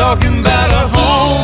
talking about a home.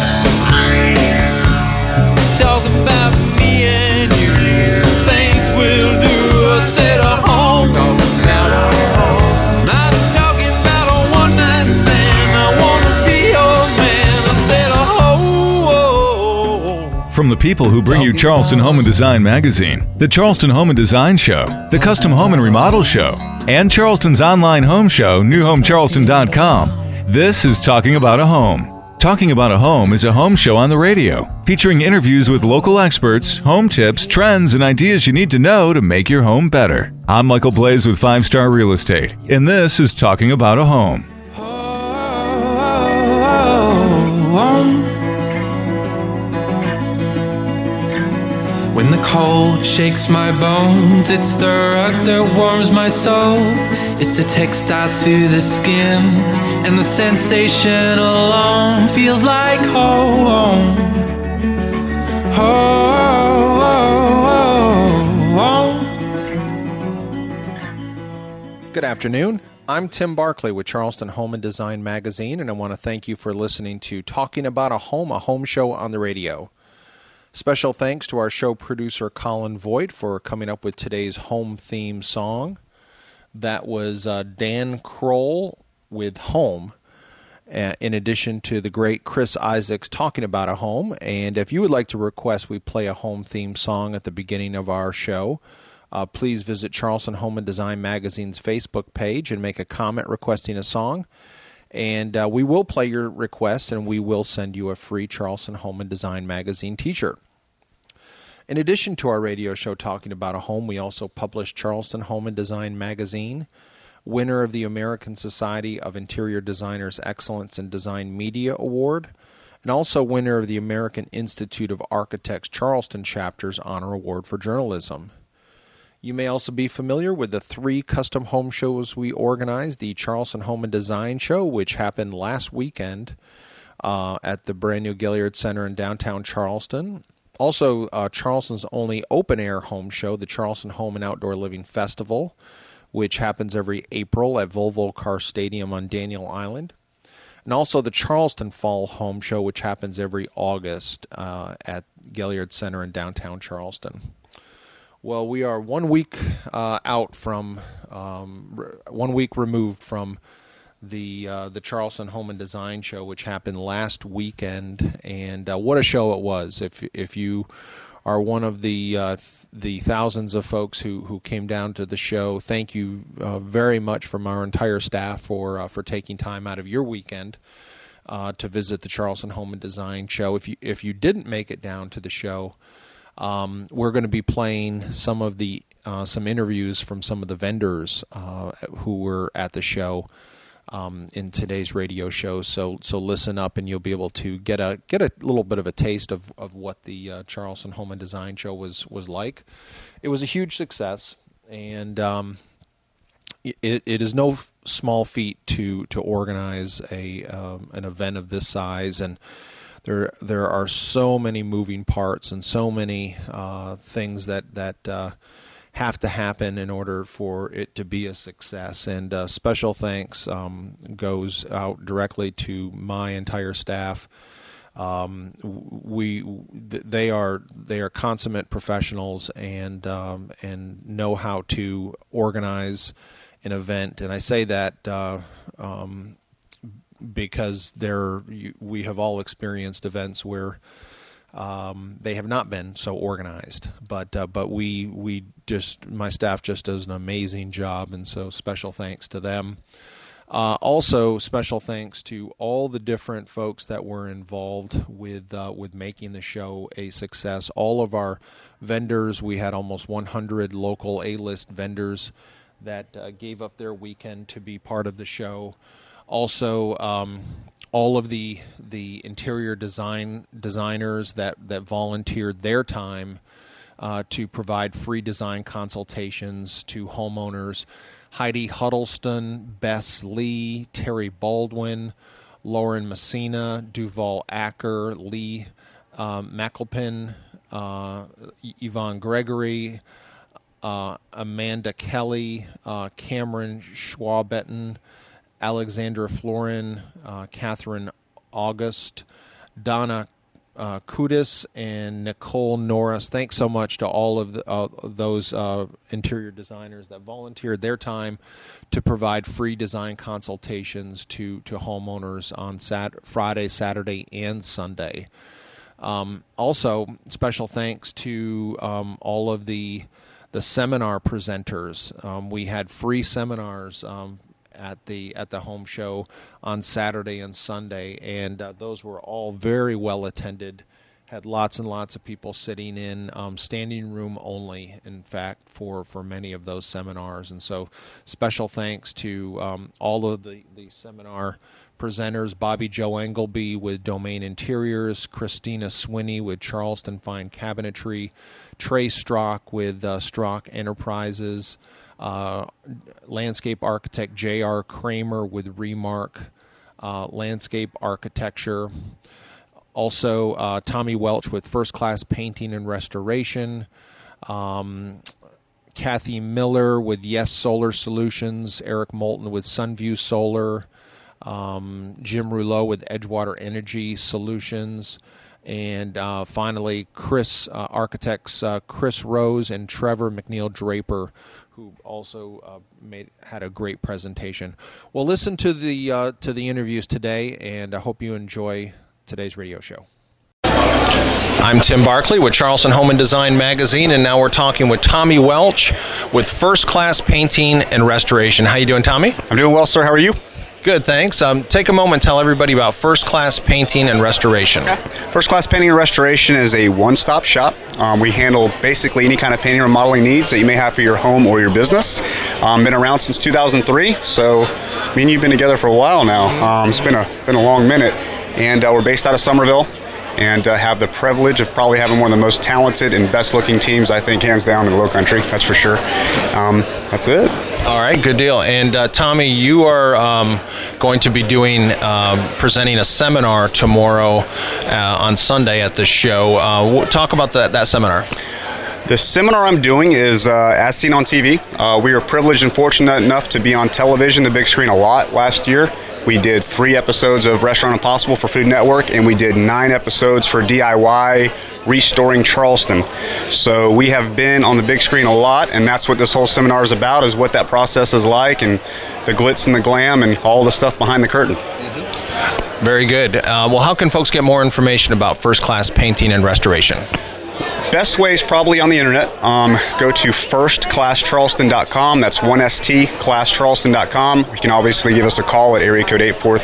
Talking about me and you. Things we'll do. I said a home. Talking about a home. Not talking about a one-night stand. I wanna be your man. I said a home. From the people who bring you Charleston Home and Design Magazine, the Charleston Home and Design Show, the Custom Home and Remodel Show, and Charleston's online home show, newhomecharleston.com, this is Talking About a Home. Talking About a Home is a home show on the radio, featuring interviews with local experts, home tips, trends, and ideas you need to know to make your home better. I'm Michael Blaze with 5 Star Real Estate, and this is Talking About a Home. When the cold shakes my bones, it's the rug that warms my soul. It's the textile to the skin, and the sensation alone feels like home. Home. Good afternoon. I'm Tim Barkley with Charleston Home and Design Magazine, and I want to thank you for listening to Talking About a home show on the radio. Special thanks to our show producer Colin Voigt for coming up with today's home theme song. That was Dan Kroll with Home, in addition to the great Chris Isaacs Talking About a Home. And if you would like to request we play a home theme song at the beginning of our show, please visit Charleston Home and Design Magazine's Facebook page and make a comment requesting a song. And we will play your request, and we will send you a free Charleston Home and Design Magazine t-shirt. In addition to our radio show Talking About a Home, we also publish Charleston Home and Design Magazine, winner of the American Society of Interior Designers Excellence in Design Media Award, and also winner of the American Institute of Architects Charleston Chapter's Honor Award for Journalism. You may also be familiar with the 3 custom home shows we organized, the Charleston Home and Design Show, which happened last weekend at the brand new Gaillard Center in downtown Charleston. Also, Charleston's only open-air home show, the Charleston Home and Outdoor Living Festival, which happens every April at Volvo Car Stadium on Daniel Island. And also the Charleston Fall Home Show, which happens every August at Gaillard Center in downtown Charleston. Well, we are 1 week out from 1 week removed from the Charleston Home and Design Show, which happened last weekend, and what a show it was! If you are one of the thousands of folks who came down to the show, thank you very much from our entire staff for taking time out of your weekend to visit the Charleston Home and Design Show. If you didn't make it down to the show, we're going to be playing some of the some interviews from some of the vendors who were at the show in today's radio show. So listen up, and you'll be able to get a little bit of a taste of what the Charleston Home and Design Show was like. It was a huge success, and it is no small feat to organize an event of this size, and there are so many moving parts and so many things that have to happen in order for it to be a success. And special thanks goes out directly to my entire staff. They are consummate professionals and know how to organize an event. And I say that because we have all experienced events where they have not been so organized, but my staff just does an amazing job, and so special thanks to them. Also, special thanks to all the different folks that were involved with making the show a success. All of our vendors, we had almost 100 local A-list vendors that gave up their weekend to be part of the show. Also, all of the interior designers that volunteered their time to provide free design consultations to homeowners. Heidi Huddleston, Bess Lee, Terry Baldwin, Lauren Messina, Duval Acker, Lee McAlpin, Yvonne Gregory, Amanda Kelly, Cameron Schwabetten, Alexandra Florin, Catherine August, Donna Kudis, and Nicole Norris. Thanks so much to all of those interior designers that volunteered their time to provide free design consultations to homeowners on Friday, Saturday, and Sunday. Also, special thanks to all of the seminar presenters. We had free seminars at the home show on Saturday and Sunday, and those were all very well attended. Had lots and lots of people sitting in standing room only, in fact, for many of those seminars. And so special thanks to all of the seminar presenters: Bobby Joe Engelby with Domain Interiors, Christina Swinney with Charleston Fine Cabinetry, Trey Strock with Strock Enterprises, landscape architect J.R. Kramer with Remark Landscape Architecture. Also, Tommy Welch with First Class Painting and Restoration. Kathy Miller with Yes Solar Solutions. Eric Moulton with Sunview Solar. Jim Rouleau with Edgewater Energy Solutions. And finally, architects Chris Rose and Trevor McNeil Draper, who also had a great presentation. Well, listen to the interviews today, and I hope you enjoy today's radio show. I'm Tim Barkley with Charleston Home and Design Magazine, and now we're talking with Tommy Welch with First Class Painting and Restoration. How you doing, Tommy? I'm doing well, sir. How are you? Good, thanks. Take a moment and tell everybody about First Class Painting and Restoration. Okay. First Class Painting and Restoration is a one-stop shop. We handle basically any kind of painting or remodeling needs that you may have for your home or your business. Been around since 2003, so me and you've been together for a while now. It's been a long minute, and we're based out of Somerville, and have the privilege of probably having one of the most talented and best-looking teams, I think, hands down in the Lowcountry. That's for sure. That's it. All right, good deal. And Tommy, you are going to be presenting a seminar tomorrow on Sunday at the show. Talk about that seminar. The seminar I'm doing is as seen on TV. We were privileged and fortunate enough to be on television, the big screen, a lot last year. We did 3 episodes of Restaurant Impossible for Food Network, and we did 9 episodes for DIY Restoring Charleston. So we have been on the big screen a lot, and that's what this whole seminar is about, is what that process is like, and the glitz and the glam and all the stuff behind the curtain. Very good. Well, how can folks get more information about First Class Painting and Restoration? Best way is probably on the internet. Go to firstclasscharleston.com. That's 1ST, classcharleston.com. You can obviously give us a call at area code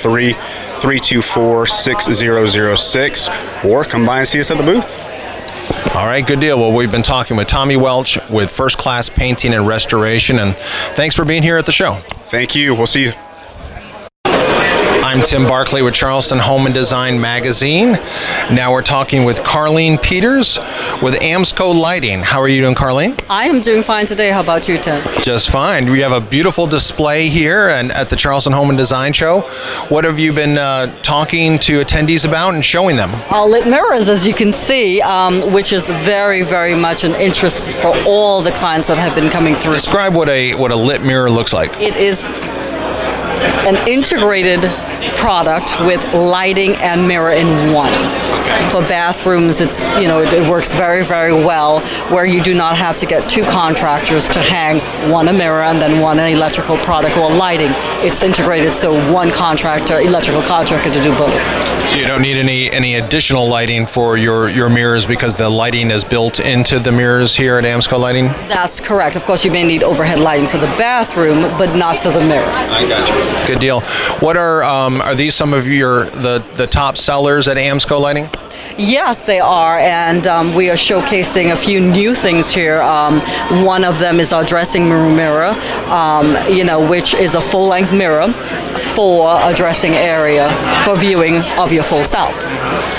843-324-6006, or come by and see us at the booth. All right, good deal. Well, we've been talking with Tommy Welch with First Class Painting and Restoration, and thanks for being here at the show. Thank you. We'll see you. I'm Tim Barkley with Charleston Home and Design Magazine. Now we're talking with Carlene Peters with Amsco Lighting. How are you doing, Carlene? I am doing fine today. How about you, Tim? Just fine. We have a beautiful display here and at the Charleston Home and Design Show. What have you been talking to attendees about and showing them? Lit mirrors, as you can see, which is very, very much an interest for all the clients that have been coming through. Describe what a lit mirror looks like. It is an integrated product with lighting and mirror in one. For bathrooms, it works very, very well, where you do not have to get 2 contractors to hang one a mirror and then one an electrical product or lighting. It's integrated, so one electrical contractor to do both. So you don't need any additional lighting for your mirrors, because the lighting is built into the mirrors here at Amsco Lighting? That's correct. Of course, you may need overhead lighting for the bathroom, but not for the mirror. I got you. Good deal. What are these some of the top sellers at Amsco Lighting? Yes, they are, and we are showcasing a few new things here. One of them is our dressing room mirror, which is a full-length mirror for a dressing area for viewing of your full self.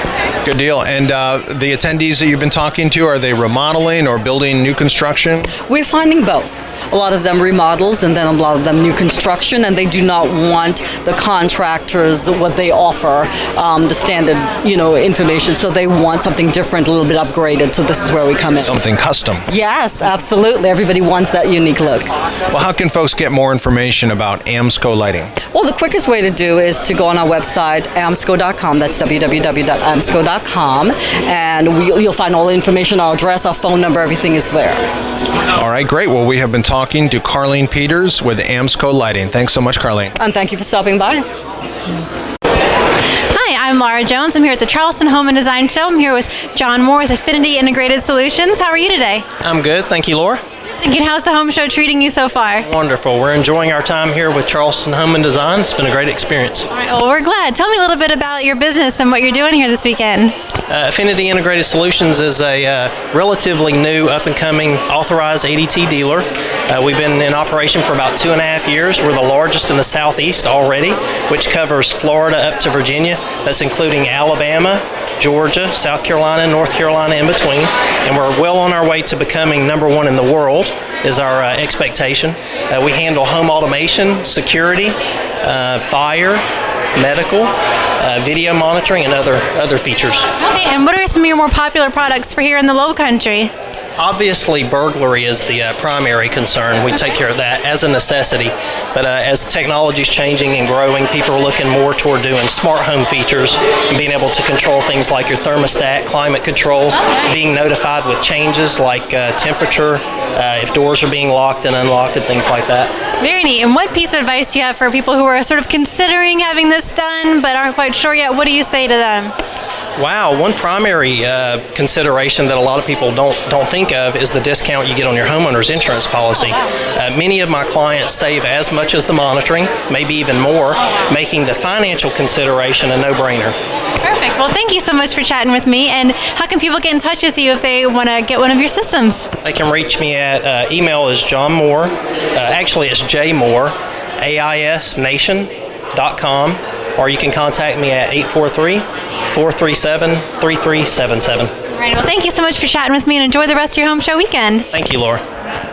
Good deal. And the attendees that you've been talking to, are they remodeling or building new construction? We're finding both. A lot of them remodels and then a lot of them new construction, and they do not want the contractors, what they offer, the standard, information. So they want something different, a little bit upgraded. So this is where we come in. Something custom. Yes, absolutely. Everybody wants that unique look. Well, how can folks get more information about AMSCO Lighting? Well, the quickest way to do is to go on our website, amsco.com. That's www.amsco.com. And you'll find all the information, our address, our phone number, everything is there. All right, great. Well, we have been talking to Carlene Peters with AMSCO Lighting. Thanks so much, Carlene. And thank you for stopping by. Hi, I'm Laura Jones. I'm here at the Charleston Home and Design Show. I'm here with John Moore with Affinity Integrated Solutions. How are you today? I'm good. Thank you, Laura. Thinking, how's the home show treating you so far? Wonderful. We're enjoying our time here with Charleston Home and Design. It's been a great experience. All right, well, we're glad. Tell me a little bit about your business and what you're doing here this weekend. Affinity Integrated Solutions is a relatively new, up-and-coming authorized ADT dealer. We've been in operation for about 2.5 years. We're the largest in the Southeast already, which covers Florida up to Virginia. That's including Alabama, Georgia, South Carolina, North Carolina in between. And we're well on our way to becoming #1 in the world is our expectation. We handle home automation, security, fire, medical, video monitoring, and other features. Okay, and what are some of your more popular products for here in the Low Country? Obviously, burglary is the primary concern. We take care of that as a necessity. But as technology is changing and growing, people are looking more toward doing smart home features and being able to control things like your thermostat, climate control, being notified with changes like temperature, if doors are being locked and unlocked, and things like that. Very neat. And what piece of advice do you have for people who are sort of considering having this done but aren't quite sure yet? What do you say to them? Wow, one primary consideration that a lot of people don't think of is the discount you get on your homeowner's insurance policy. Many of my clients save as much as the monitoring, maybe even more, making the financial consideration a no-brainer. Perfect. Well, thank you so much for chatting with me. And how can people get in touch with you if they want to get one of your systems? They can reach me at email is John Moore. Actually, it's jmoore, aisnation.com, or you can contact me at 843-437-3377. All right. Well, thank you so much for chatting with me, and enjoy the rest of your home show weekend. Thank you, Laura.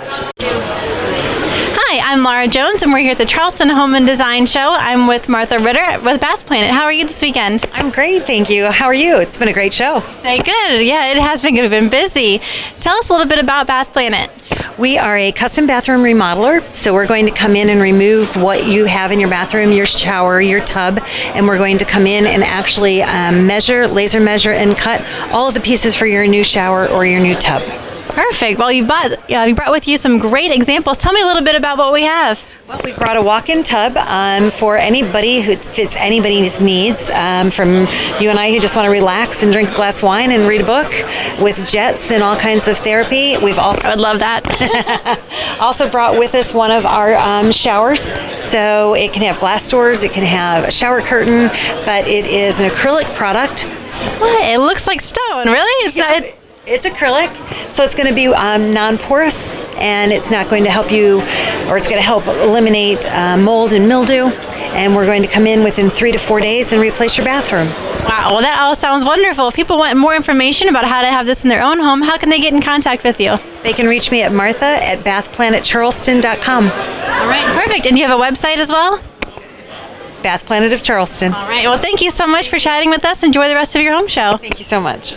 Hi, I'm Laura Jones, and we're here at the Charleston Home and Design Show. I'm with Martha Ritter with Bath Planet. How are you this weekend? I'm great, thank you. How are you? It's been a great show. Say good. Yeah, it has been good. We've been busy. Tell us a little bit about Bath Planet. We are a custom bathroom remodeler, so we're going to come in and remove what you have in your bathroom, your shower, your tub, and we're going to come in and actually measure, laser measure, and cut all of the pieces for your new shower or your new tub. Perfect. Well, you brought with you some great examples. Tell me a little bit about what we have. Well, we brought a walk-in tub for anybody who fits anybody's needs, from you and I who just want to relax and drink a glass of wine and read a book, with jets and all kinds of therapy. We've also I would love that. also brought with us one of our showers, so it can have glass doors, it can have a shower curtain, but it is an acrylic product. What? It looks like stone, really? It's acrylic, so it's going to be non-porous, and it's not going to help you, or it's going to help eliminate mold and mildew, and we're going to come in within 3 to 4 days and replace your bathroom. Wow, well, that all sounds wonderful. If people want more information about how to have this in their own home, how can they get in contact with you? They can reach me at martha@bathplanetcharleston.com. All right, perfect. And do you have a website as well? Bath Planet of Charleston. All right, well, thank you so much for chatting with us. Enjoy the rest of your home show. Thank you so much.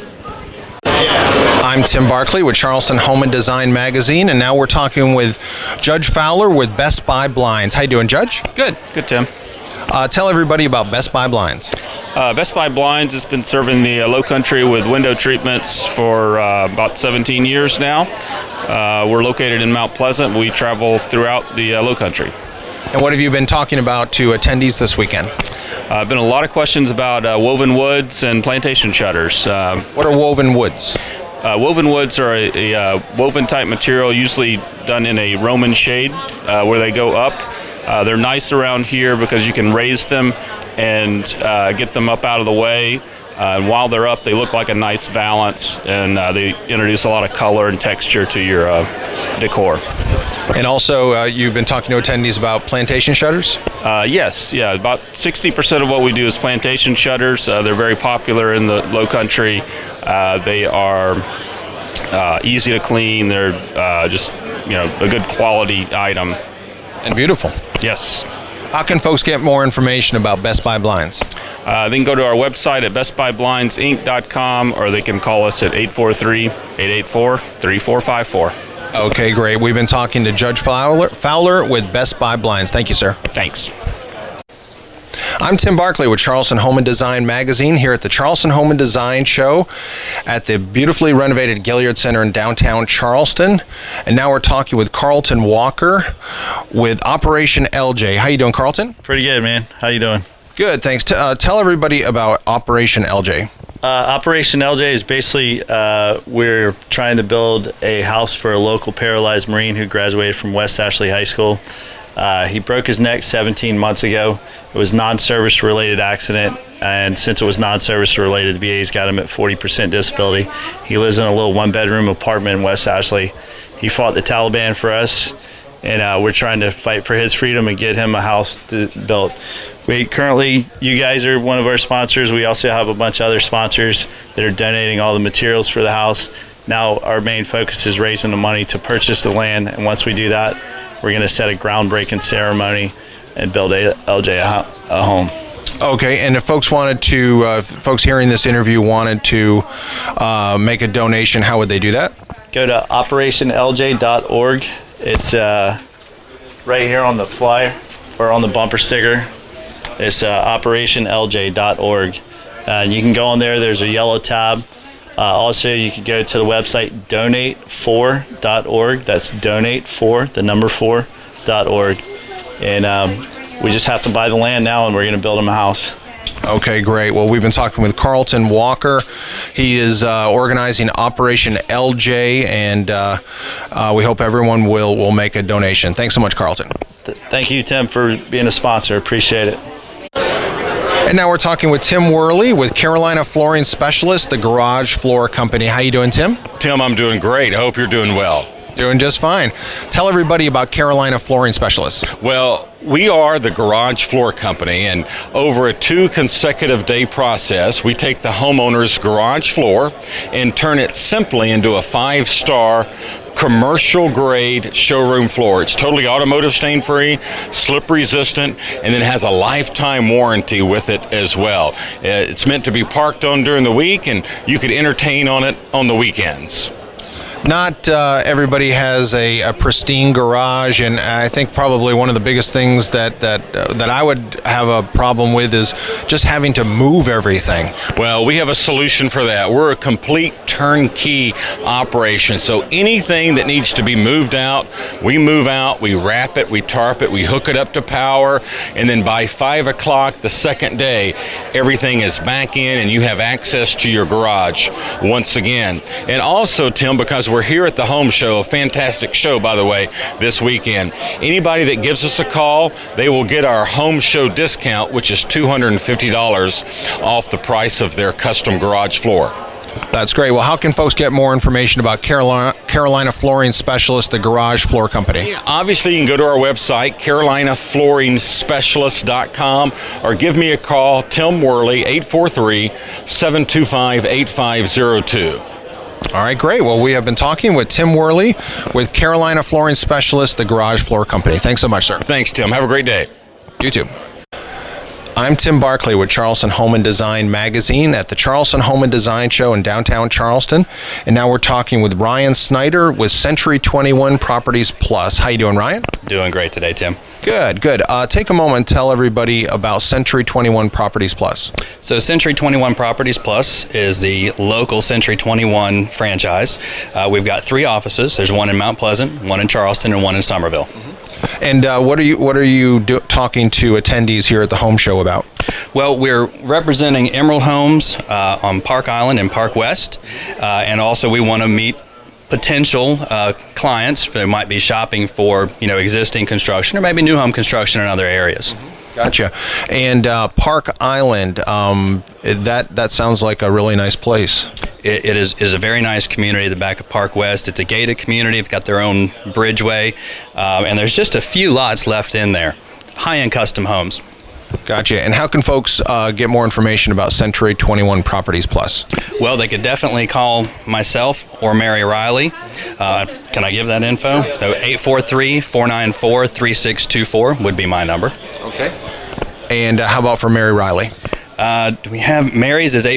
I'm Tim Barkley with Charleston Home and Design Magazine, and now we're talking with Judge Fowler with Best Buy Blinds. How you doing, Judge? Good, Tim. Tell everybody about Best Buy Blinds. Best Buy Blinds has been serving the Low Country with window treatments for about 17 years now. We're located in Mount Pleasant. We travel throughout the Low Country. And what have you been talking about to attendees this weekend? Been a lot of questions about woven woods and plantation shutters. What are woven woods? Woven woods are a woven type material, usually done in a Roman shade where they go up. They're nice around here because you can raise them and get them up out of the way. And while they're up, they look like a nice valance, and they introduce a lot of color and texture to your decor. And also, you've been talking to attendees about plantation shutters? Yes, about 60% of what we do is plantation shutters. They're very popular in the Low Country. They are easy to clean. They're just, a good quality item. And beautiful. Yes. How can folks get more information about Best Buy Blinds? They can go to our website at bestbuyblinds.inc.com, or they can call us at 843-884-3454. Okay, great. We've been talking to Judge Fowler with Best Buy Blinds. Thank you, sir. Thanks. I'm Tim Barkley with Charleston Home and Design Magazine here at the Charleston Home and Design Show at the beautifully renovated Gaillard Center in downtown Charleston. And now we're talking with Carlton Walker with Operation LJ. How you doing, Carlton? Pretty good, man. How you doing? Good, thanks. Tell everybody about Operation LJ. Operation LJ is basically we're trying to build a house for a local paralyzed Marine who graduated from West Ashley High School. He broke his neck 17 months ago. It was non-service related accident, and since it was non-service related, the VA's got him at 40% disability. He lives in a little one-bedroom apartment in West Ashley. He fought the Taliban for us, and we're trying to fight for his freedom and get him a house built. Currently, you guys are one of our sponsors. We also have a bunch of other sponsors that are donating all the materials for the house. Now our main focus is raising the money to purchase the land, and once we do that, we're going to set a groundbreaking ceremony and build LJ a home. Okay, and if folks wanted to, folks hearing this interview wanted to make a donation, how would they do that? Go to operationlj.org. It's right here on the flyer or on the bumper sticker. It's operationlj.org. You can go on there. There's a yellow tab. Also, you can go to the website donate4.org. That's donate4, the number 4.org. And we just have to buy the land now, and we're going to build them a house. Okay, great. Well, we've been talking with Carlton Walker. He is organizing Operation LJ, and we hope everyone will make a donation. Thanks so much, Carlton. Thank you, Tim, for being a sponsor. Appreciate it. And now we're talking with Tim Worley with Carolina Flooring Specialists, the garage floor company. How you doing, Tim? Tim, I'm doing great. I hope you're doing well. Doing just fine. Tell everybody about Carolina Flooring Specialists. Well, we are the garage floor company, and over a 2 consecutive day process, we take the homeowner's garage floor and turn it simply into a 5-star commercial grade showroom floor. It's totally automotive stain free, slip resistant, and then has a lifetime warranty with it as well. It's meant to be parked on during the week, and you could entertain on it on the weekends. Not everybody has a pristine garage, and I think probably one of the biggest things that I would have a problem with is just having to move everything. Well, we have a solution for that. We're a complete turnkey operation, so anything that needs to be moved out, we move out, we wrap it, we tarp it, we hook it up to power, and then by 5 o'clock the second day, everything is back in and you have access to your garage once again. And also, Tim, because we're here at the Home Show, a fantastic show, by the way, this weekend. Anybody that gives us a call, they will get our Home Show discount, which is $250 off the price of their custom garage floor. That's great. Well, how can folks get more information about Carolina Flooring Specialists, the garage floor company? Yeah, obviously, you can go to our website, carolinaflooringsspecialist.com, or give me a call, Tim Worley, 843-725-8502. All right, great. Well, we have been talking with Tim Worley with Carolina Flooring Specialists, the garage floor company. Thanks so much, sir. Thanks, Tim. Have a great day. You too. I'm Tim Barkley with Charleston Home and Design Magazine at the Charleston Home and Design Show in downtown Charleston. And now we're talking with Ryan Snyder with Century 21 Properties Plus. How you doing, Ryan? Doing great today, Tim. Good. Take a moment and tell everybody about Century 21 Properties Plus. So Century 21 Properties Plus is the local Century 21 franchise. We've got 3 offices. There's one in Mount Pleasant, one in Charleston, and one in Somerville. And what are you talking to attendees here at the Home Show about? Well, we're representing Emerald Homes on Park Island and Park West, and also we want to meet potential clients that might be shopping for existing construction or maybe new home construction in other areas. Gotcha. And Park Island, that sounds like a really nice place. It is a very nice community, the back of Park West. It's a gated community. They've got their own bridgeway, and there's just a few lots left in there. High-end custom homes. Gotcha. And how can folks get more information about Century 21 Properties Plus? Well, they could definitely call myself or Mary Riley. Can I give that info? So 843-494-3624 would be my number. Okay. And how about for Mary Riley? We have Mary's is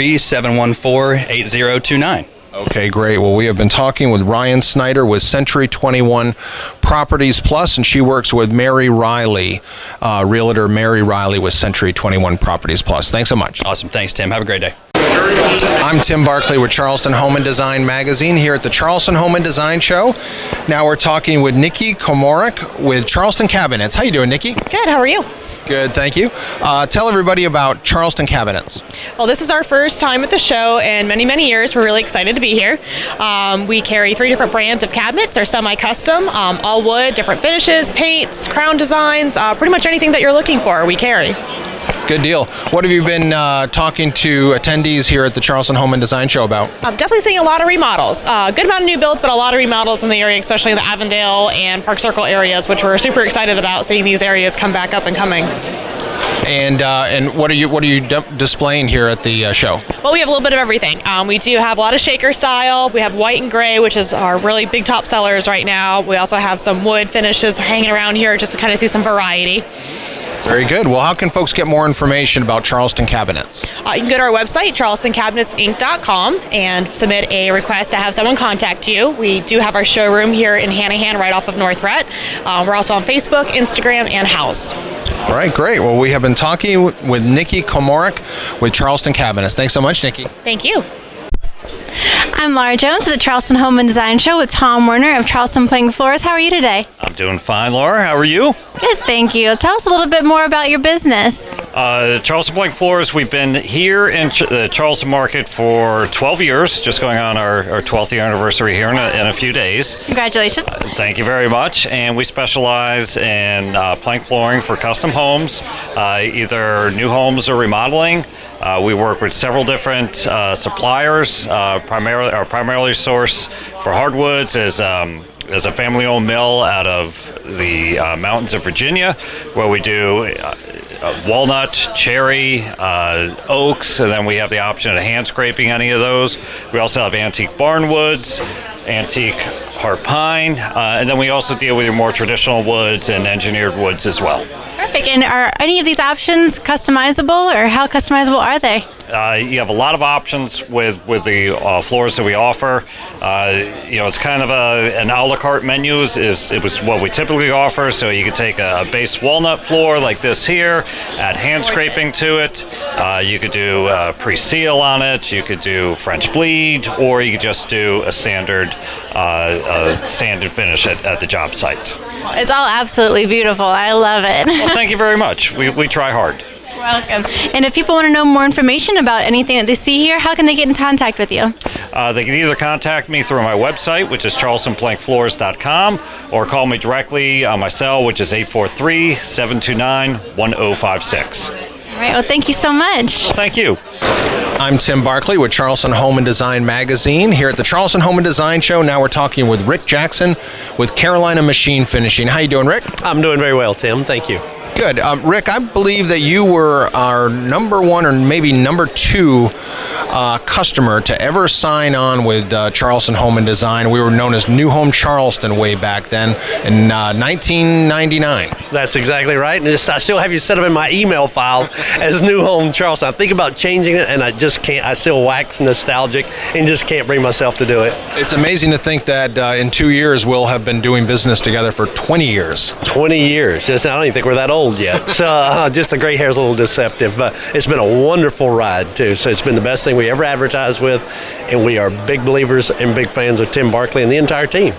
843-714-8029. Okay, great. Well, we have been talking with Ryan Snyder with Century 21 Properties Plus, and she works with Mary Riley, Realtor Mary Riley with Century 21 Properties Plus. Thanks so much. Awesome. Thanks, Tim. Have a great day. I'm Tim Barclay with Charleston Home and Design Magazine here at the Charleston Home and Design Show. Now we're talking with Nikki Komarek with Charleston Cabinets. How you doing, Nikki? Good. How are you? Good, thank you. Tell everybody about Charleston Cabinets. Well, this is our first time at the show in many, many years. We're really excited to be here. We carry 3 different brands of cabinets. They're semi-custom, all wood, different finishes, paints, crown designs, pretty much anything that you're looking for, we carry. Good deal. What have you been talking to attendees here at the Charleston Home and Design Show about? I'm definitely seeing a lot of remodels. Good amount of new builds, but a lot of remodels in the area, especially in the Avondale and Park Circle areas, which we're super excited about seeing these areas come back up and coming. And what are you displaying here at the show? Well, we have a little bit of everything. We do have a lot of shaker style. We have white and gray, which is our really big top sellers right now. We also have some wood finishes hanging around here just to kind of see some variety. Very good. Well, how can folks get more information about Charleston Cabinets? You can go to our website, charlestoncabinetsinc.com, and submit a request to have someone contact you. We do have our showroom here in Hanahan, right off of North Rhett. We're also on Facebook, Instagram, and House. All right, great. Well, we have been talking with Nikki Komarek with Charleston Cabinets. Thanks so much, Nikki. Thank you. I'm Laura Jones at the Charleston Home and Design Show with Tom Werner of Charleston Plank Floors. How are you today? I'm doing fine, Laura. How are you? Good, thank you. Tell us a little bit more about your business. Charleston Plank Floors, we've been here in the Charleston market for 12 years, just going on our 12th year anniversary here in a few days. Congratulations. Thank you very much. And we specialize in plank flooring for custom homes, either new homes or remodeling. We work with several different suppliers. Primarily source for hardwoods is a family-owned mill out of the mountains of Virginia, where we do walnut, cherry, oaks, and then we have the option of hand scraping any of those. We also have antique barnwoods, antique heart pine, and then we also deal with your more traditional woods and engineered woods as well. Perfect. And are any of these options customizable, or how customizable are they? You have a lot of options with the floors that we offer. It's kind of an a la carte menu it was what we typically offer. So you could take a base walnut floor like this here, add hand scraping to it. You could do pre-seal on it. You could do French bleed, or you could just do a standard sanded finish at the job site. It's all absolutely beautiful. I love it. Well, thank you very much. We try hard. Welcome. And if people want to know more information about anything that they see here, how can they get in contact with you? They can either contact me through my website, which is charlestonplankfloors.com, or call me directly on my cell, which is 843-729-1056. All right. Well, thank you so much. Well, thank you. I'm Tim Barclay with Charleston Home and Design Magazine here at the Charleston Home and Design Show. Now we're talking with Rick Jackson with Carolina Machine Finishing. How you doing, Rick? I'm doing very well, Tim. Thank you. Good. Rick, I believe that you were our number 1 or maybe number 2 customer to ever sign on with Charleston Home and Design. We were known as New Home Charleston way back then in 1999. That's exactly right. And I still have you set up in my email file as New Home Charleston. I think about changing it, and I just can't. I still wax nostalgic and just can't bring myself to do it. It's amazing to think that in 2 years we'll have been doing business together for 20 years. 20 years. I don't even think we're that old yet. So just the gray hair is a little deceptive, but it's been a wonderful ride too. So it's been the best thing we ever advertised with, and we are big believers and big fans of Tim Barclay and the entire team.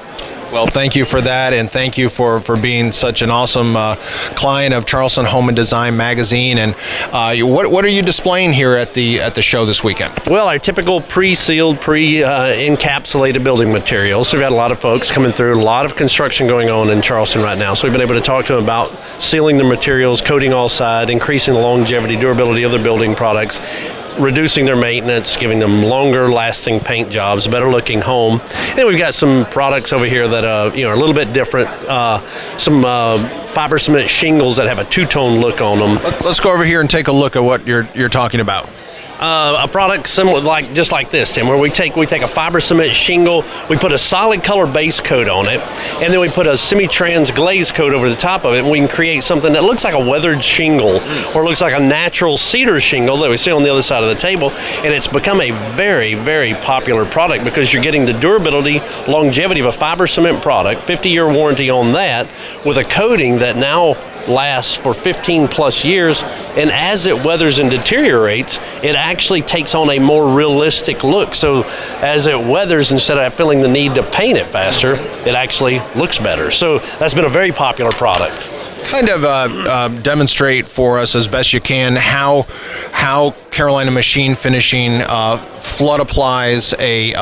Well, thank you for that, and thank you for being such an awesome client of Charleston Home and Design magazine. And what are you displaying here at the show this weekend? Well, our typical pre-sealed, encapsulated building materials. So we've had a lot of folks coming through, a lot of construction going on in Charleston right now. So we've been able to talk to them about sealing the materials, coating all side, increasing the longevity, durability of their building products, reducing their maintenance, giving them longer lasting paint jobs, better looking home. And we've got some products over here that are a little bit different. Some fiber cement shingles that have a two-tone look on them. Let's go over here and take a look at what you're talking about. A product similar, just like this, Tim, where we take a fiber cement shingle, we put a solid color base coat on it, and then we put a semi-trans glaze coat over the top of it, and we can create something that looks like a weathered shingle or looks like a natural cedar shingle that we see on the other side of the table. And it's become a very, very popular product because you're getting the durability, longevity of a fiber cement product, 50-year warranty on that, with a coating that now lasts for 15 plus years, and as it weathers and deteriorates, it actually takes on a more realistic look. So as it weathers, instead of feeling the need to paint it faster, it actually looks better. So that's been a very popular product. Kind of demonstrate for us as best you can how Carolina Machine Finishing flood applies a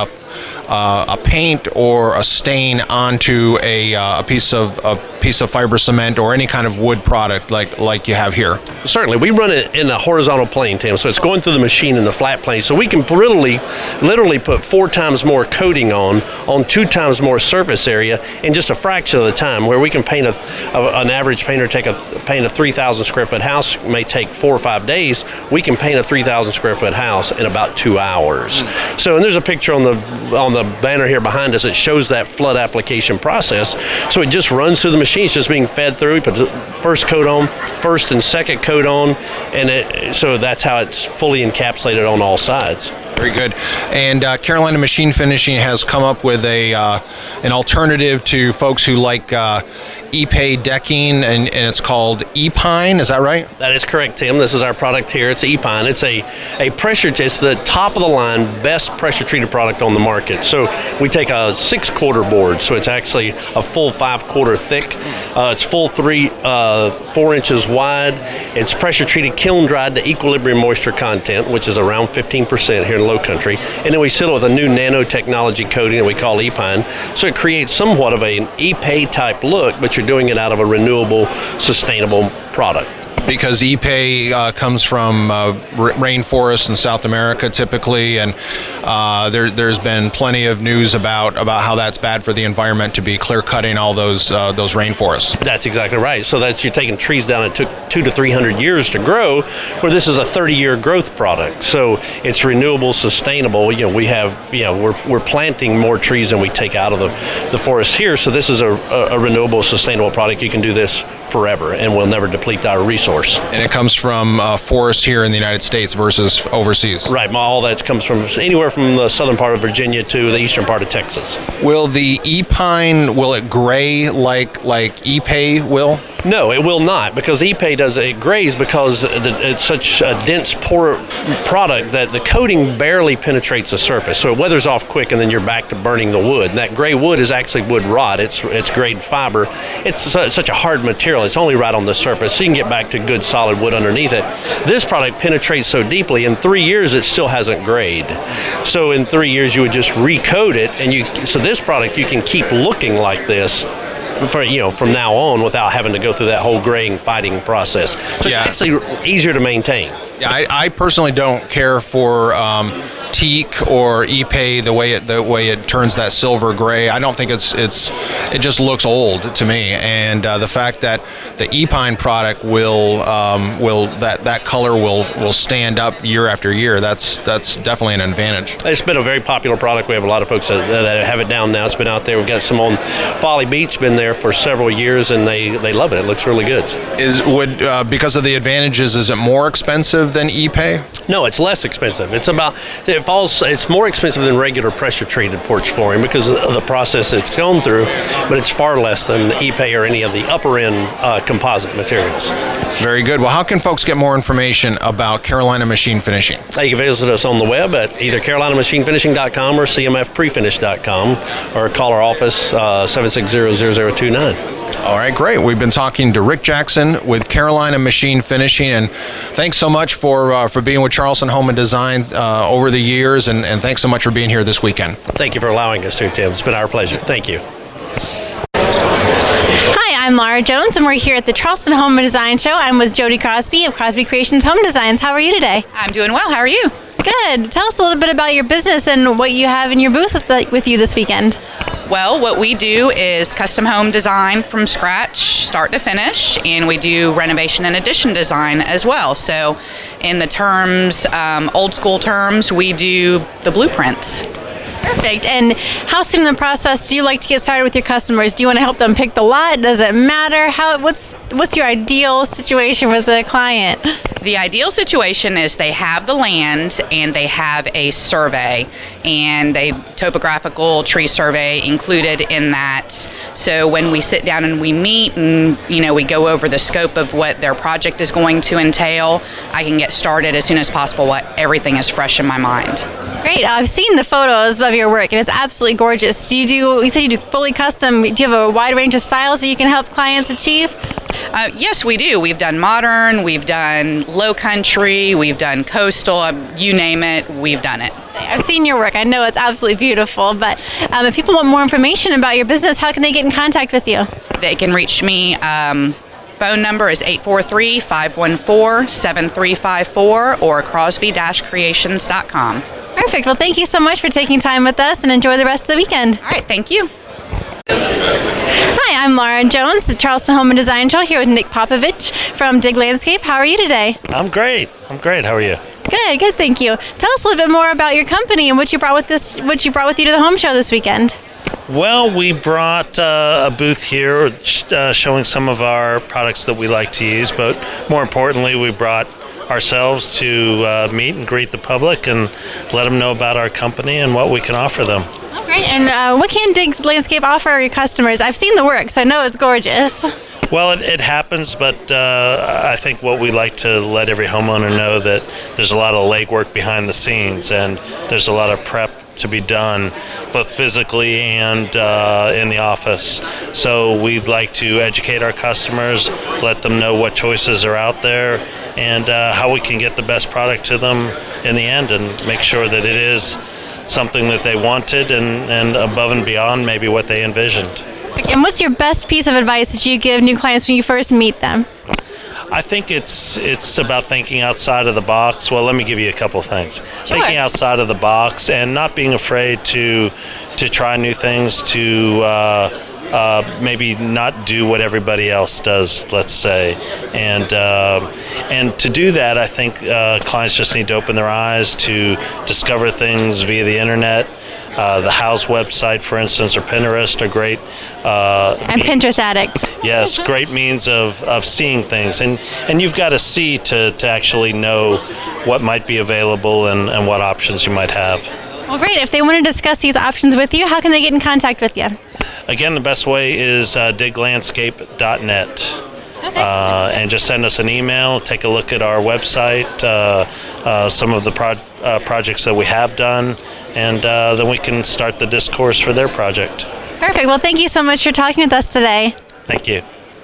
paint or a stain onto a piece of fiber cement or any kind of wood product like you have here. Certainly, we run it in a horizontal plane, Tim, so it's going through the machine in the flat plane. So we can literally put 4 times more coating on 2 times more surface area in just a fraction of the time. Where we can paint an average painter paint a 3,000 square foot house may take 4 or 5 days. We can paint a 3,000 square foot house in about 2 hours. So, and there's a picture on the banner here behind us that shows that flood application process. So it just runs through the machine. It's just being fed through. We put the first coat on, first and second coat on, and so that's how it's fully encapsulated on all sides. Very good. And Carolina Machine Finishing has come up with an alternative to folks who like Ipe decking, and it's called E-Pine. Is that right? That is correct, Tim. This is our product here. It's E-Pine. It's a pressure. It's the top of the line, best pressure treated product on the market. So we take a 6-quarter board, so it's actually a full 5-quarter thick. It's full 4 inches wide. It's pressure treated, kiln dried to equilibrium moisture content, which is around 15% here in Low Country. And then we seal it with a new nanotechnology coating that we call E-Pine. So it creates somewhat of an Ipe type look, but you're doing it out of a renewable, sustainable product. Because Ipe comes from rainforests in South America typically, and there's been plenty of news about how that's bad for the environment to be clear cutting all those rainforests. That's exactly right. So that you're taking trees down that took 200 to 300 years to grow, where this is a 30-year growth product. So it's renewable, sustainable. We're planting more trees than we take out of the forest here. So this is a renewable, sustainable product. You can do this forever, and we'll never deplete our resource. And it comes from forest here in the United States versus overseas. Right. All that comes from anywhere from the southern part of Virginia to the eastern part of Texas. Will the E-Pine, will it gray like Ipe will? No, it will not, because Ipe grays because it's such a dense, poor product that the coating barely penetrates the surface. So it weathers off quick, and then you're back to burning the wood. And that gray wood is actually wood rot. It's grade fiber. It's such a hard material. It's only right on the surface, so you can get back to good solid wood underneath it. This product penetrates so deeply, in 3 years it still hasn't grayed. So in 3 years you would just recoat it, and so this product you can keep looking like this from now on without having to go through that whole graying, fighting process. So it's actually easier to maintain. Yeah, I personally don't care for teak or Ipe the way it turns that silver gray. I don't think it just looks old to me. And the fact that the E-Pine product will that color will stand up year after year, that's definitely an advantage. It's been a very popular product. We have a lot of folks that have it down now. It's been out there. We've got some on Folly Beach, been there for several years, and they love it. It looks really good. Because of the advantages, is it more expensive than Ipe? No, it's less expensive. It's more expensive than regular pressure treated porch flooring because of the process it's gone through. but it's far less than Ipe or any of the upper end composite materials. Very good. Well, how can folks get more information about Carolina Machine Finishing? You can visit us on the web at either carolinamachinefinishing.com or cmfprefinish.com, or call our office 760-0029. All right, great. We've been talking to Rick Jackson with Carolina Machine Finishing, and thanks so much for being with Charleston Home and Design over the years, and thanks so much for being here this weekend. Thank you for allowing us to, Tim. It's been our pleasure. Thank you. Hi, I'm Laura Jones, and we're here at the Charleston Home and Design Show. I'm with Jody Crosby of Crosby Creations Home Designs. How are you today? I'm doing well. How are you? Good. Tell us a little bit about your business and what you have in your booth with you this weekend. Well, what we do is custom home design from scratch, start to finish, and we do renovation and addition design as well. So in the terms, old school terms, we do the blueprints. Perfect. And how soon in the process do you like to get started with your customers? Do you want to help them pick the lot? Does it matter? What's your ideal situation with the client? The ideal situation is they have the land and they have a survey and a topographical tree survey included in that. So when we sit down and we meet and we go over the scope of what their project is going to entail, I can get started as soon as possible while everything is fresh in my mind. Great. I've seen the photos of your work and it's absolutely gorgeous. You said you do fully custom. Do you have a wide range of styles that you can help clients achieve? Yes, we do. We've done modern, we've done low country, we've done coastal, you name it, we've done it. I've seen your work. I know it's absolutely beautiful, but if people want more information about your business, how can they get in contact with you? They can reach me. Phone number is 843-514-7354 or crosby-creations.com. Perfect. Well, thank you so much for taking time with us and enjoy the rest of the weekend. All right. Thank you. Hi, I'm Laura Jones, the Charleston Home and Design Show, here with Nick Popovich from Dig Landscape. How are you today? I'm great. How are you? Good, thank you. Tell us a little bit more about your company and what you brought with you to the home show this weekend. Well, we brought a booth here showing some of our products that we like to use, but more importantly, we brought ourselves to meet and greet the public and let them know about our company and what we can offer them. Oh, great. And what can Dig Landscape offer your customers? I've seen the work, so I know it's gorgeous. Well, it happens, but I think what we like to let every homeowner know that there's a lot of legwork behind the scenes and there's a lot of prep to be done, both physically and in the office. So we'd like to educate our customers, let them know what choices are out there, and how we can get the best product to them in the end and make sure that it is something that they wanted and above and beyond maybe what they envisioned. And what's your best piece of advice that you give new clients when you first meet them? I think it's about thinking outside of the box. Well, let me give you a couple of things. Sure. Thinking outside of the box and not being afraid to try new things, to maybe not do what everybody else does, let's say. And to do that, I think clients just need to open their eyes to discover things via the internet. The House website, for instance, or Pinterest are great. I'm Pinterest addict. Yes, great means of seeing things. And you've got to see to actually know what might be available and what options you might have. Well, great. If they want to discuss these options with you, how can they get in contact with you? Again, the best way is diglandscape.net. Okay. And just send us an email, take a look at our website, some of the projects that we have done, and then we can start the discourse for their project. Perfect. Well, thank you so much for talking with us today. Thank you.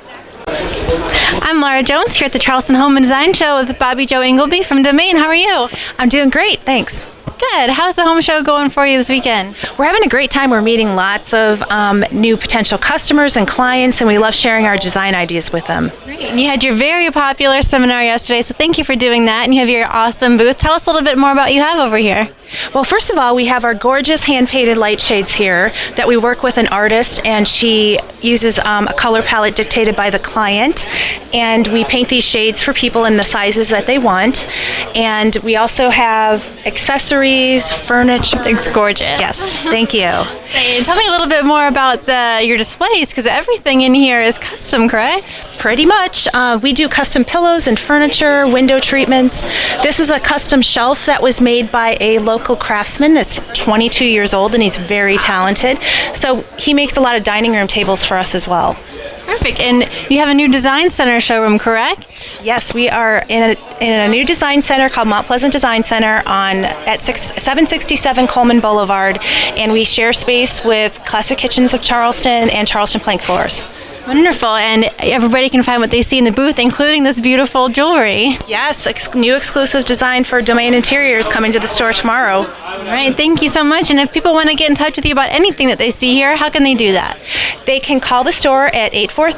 I'm Laura Jones here at the Charleston Home and Design Show with Bobby Joe Ingleby from Domain. How are you? I'm doing great, thanks. Good. How's the home show going for you this weekend? We're having a great time. We're meeting lots of new potential customers and clients, and we love sharing our design ideas with them. Great. And you had your very popular seminar yesterday, so thank you for doing that. And you have your awesome booth. Tell us a little bit more about what you have over here. Well, first of all, we have our gorgeous hand-painted light shades here that we work with an artist, and she uses a color palette dictated by the client, and we paint these shades for people in the sizes that they want. And we also have accessories accessories, furniture. It's gorgeous. Yes, thank you. Hey, tell me a little bit more about your displays, because everything in here is custom, correct? Pretty much. We do custom pillows and furniture, window treatments. This is a custom shelf that was made by a local craftsman that's 22 years old, and he's very talented. So he makes a lot of dining room tables for us as well. Perfect. And you have a new design center showroom, correct? Yes, we are in a new design center called Mount Pleasant Design Center at 767 Coleman Boulevard, and we share space with Classic Kitchens of Charleston and Charleston Plank Floors. Wonderful. And everybody can find what they see in the booth, including this beautiful jewelry. Yes, new exclusive design for Domain Interiors coming to the store tomorrow. All right, thank you so much. And if people want to get in touch with you about anything that they see here, how can they do that? They can call the store at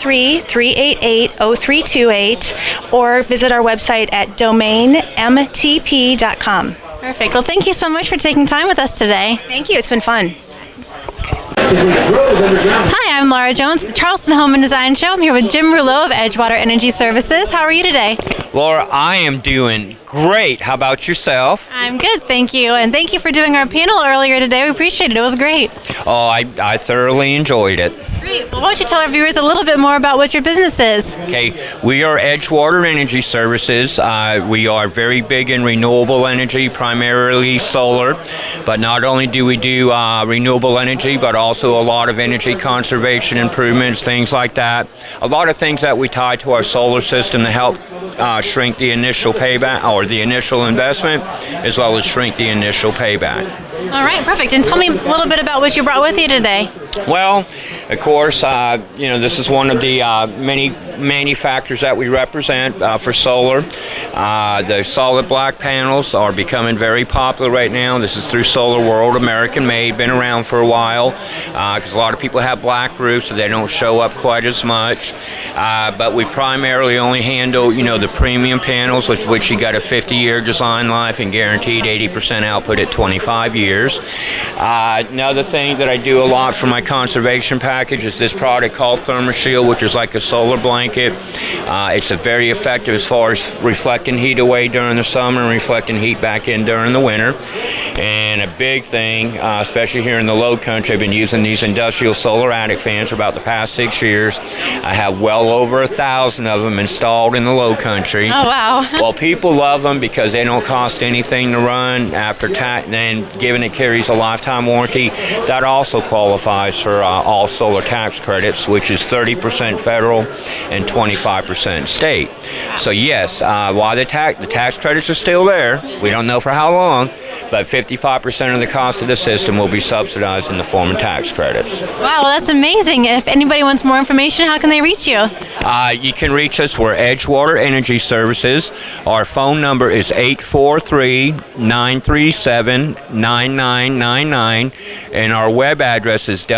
843-388-0328 or visit our website at domainmtp.com. Perfect. Well, thank you so much for taking time with us today. Thank you. It's been fun. Hi, I'm Laura Jones, the Charleston Home and Design Show. I'm here with Jim Rouleau of Edgewater Energy Services. How are you today? Laura, I am doing great. How about yourself? I'm good, thank you. And thank you for doing our panel earlier today. We appreciate it. It was great. Oh, I thoroughly enjoyed it. Great. Well, why don't you tell our viewers a little bit more about what your business is? Okay, we are Edgewater Energy Services. We are very big in renewable energy, primarily solar. But not only do we do renewable energy, but also a lot of energy conservation improvements, things like that. A lot of things that we tie to our solar system to help shrink the initial payback or the initial investment, as well as shrink the initial payback. All right, perfect. And tell me a little bit about what you brought with you today. Well, of course, this is one of the many manufacturers that we represent for solar. The solid black panels are becoming very popular right now. This is through Solar World, American made, been around for a while, because a lot of people have black roofs, so they don't show up quite as much. But we primarily only handle, the premium panels, which you got a 50-year design life and guaranteed 80% output at 25 years. Another thing that I do a lot for my conservation package is this product called ThermoShield, which is like a solar blanket. It's very effective as far as reflecting heat away during the summer and reflecting heat back in during the winter. And a big thing, especially here in the low country, I've been using these industrial solar attic fans for about the past 6 years. I have well over 1,000 of them installed in the low country. Oh, wow. Well, people love them because they don't cost anything to run after tax, then given it carries a lifetime warranty. That also qualifies for all solar tax credits, which is 30% federal and 25% state. So yes, while the tax credits are still there, we don't know for how long, but 55% of the cost of the system will be subsidized in the form of tax credits. Wow, well, that's amazing. If anybody wants more information, how can they reach you? You can reach us. We're Edgewater Energy Services. Our phone number is 843-937-9999, and our web address is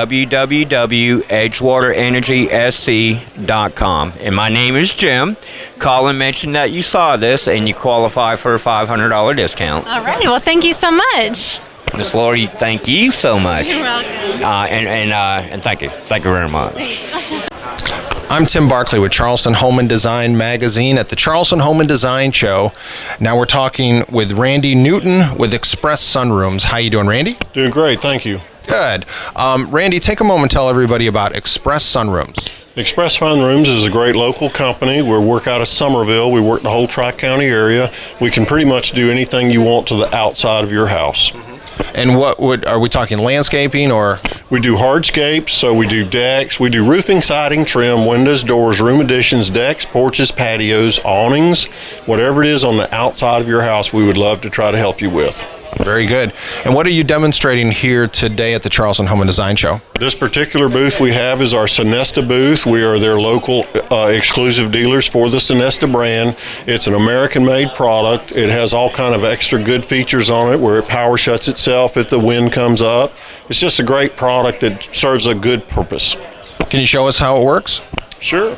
www.edgewaterenergysc.com. And my name is Jim. Call and mention that you saw this, and you qualify for a $500 discount. All right. Well, thank you so much. Miss Lori, thank you so much. You're welcome. And thank you. Thank you very much. I'm Tim Barkley with Charleston Home and Design Magazine at the Charleston Home and Design Show. Now we're talking with Randy Newton with Express Sunrooms. How you doing, Randy? Doing great, thank you. Good. Randy, take a moment and tell everybody about Express Sunrooms. Express Sunrooms is a great local company. We work out of Somerville. We work the whole Tri-County area. We can pretty much do anything you want to the outside of your house. And are we talking landscaping or? We do hardscapes, so we do decks, we do roofing, siding, trim, windows, doors, room additions, decks, porches, patios, awnings, whatever it is on the outside of your house, we would love to try to help you with. Very good. And what are you demonstrating here today at the Charleston Home and Design Show? This particular booth we have is our Sonesta booth. We are their local exclusive dealers for the Sonesta brand. It's an American-made product. It has all kind of extra good features on it where it power shuts itself if the wind comes up. It's just a great product that serves a good purpose. Can you show us how it works? Sure.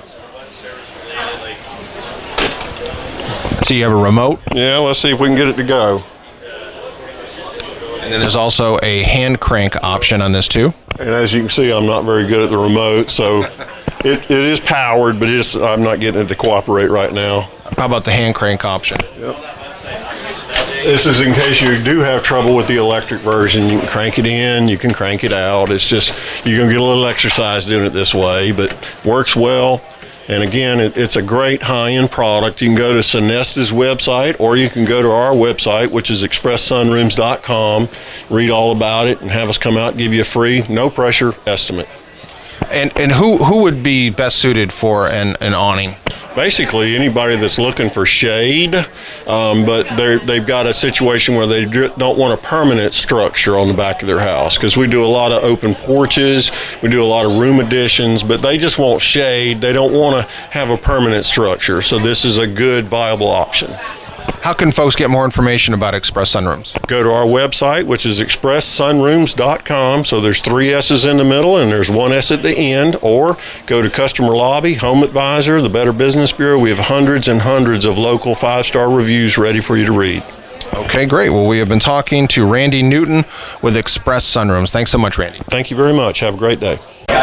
So you have a remote? Yeah, let's see if we can get it to go. And then there's also a hand crank option on this too. And as you can see, I'm not very good at the remote, so it is powered, but I'm not getting it to cooperate right now. How about the hand crank option? Yep. This is in case you do have trouble with the electric version. You can crank it in, you can crank it out. It's just, you're going to get a little exercise doing it this way, but works well. And again, it's a great high-end product. You can go to Sonesta's website, or you can go to our website, which is expresssunrooms.com, read all about it, and have us come out and give you a free, no-pressure estimate. And who would be best suited for an awning? Basically, anybody that's looking for shade, but they've got a situation where they don't want a permanent structure on the back of their house, because we do a lot of open porches, we do a lot of room additions, but they just want shade. They don't want to have a permanent structure, so this is a good, viable option. How can folks get more information about Express Sunrooms? Go to our website, which is expresssunrooms.com. So there's 3 S's in the middle and there's 1 S at the end. Or go to Customer Lobby, Home Advisor, the Better Business Bureau. We have hundreds and hundreds of local 5-star reviews ready for you to read. Okay, great. Well, we have been talking to Randy Newton with Express Sunrooms. Thanks so much, Randy. Thank you very much. Have a great day.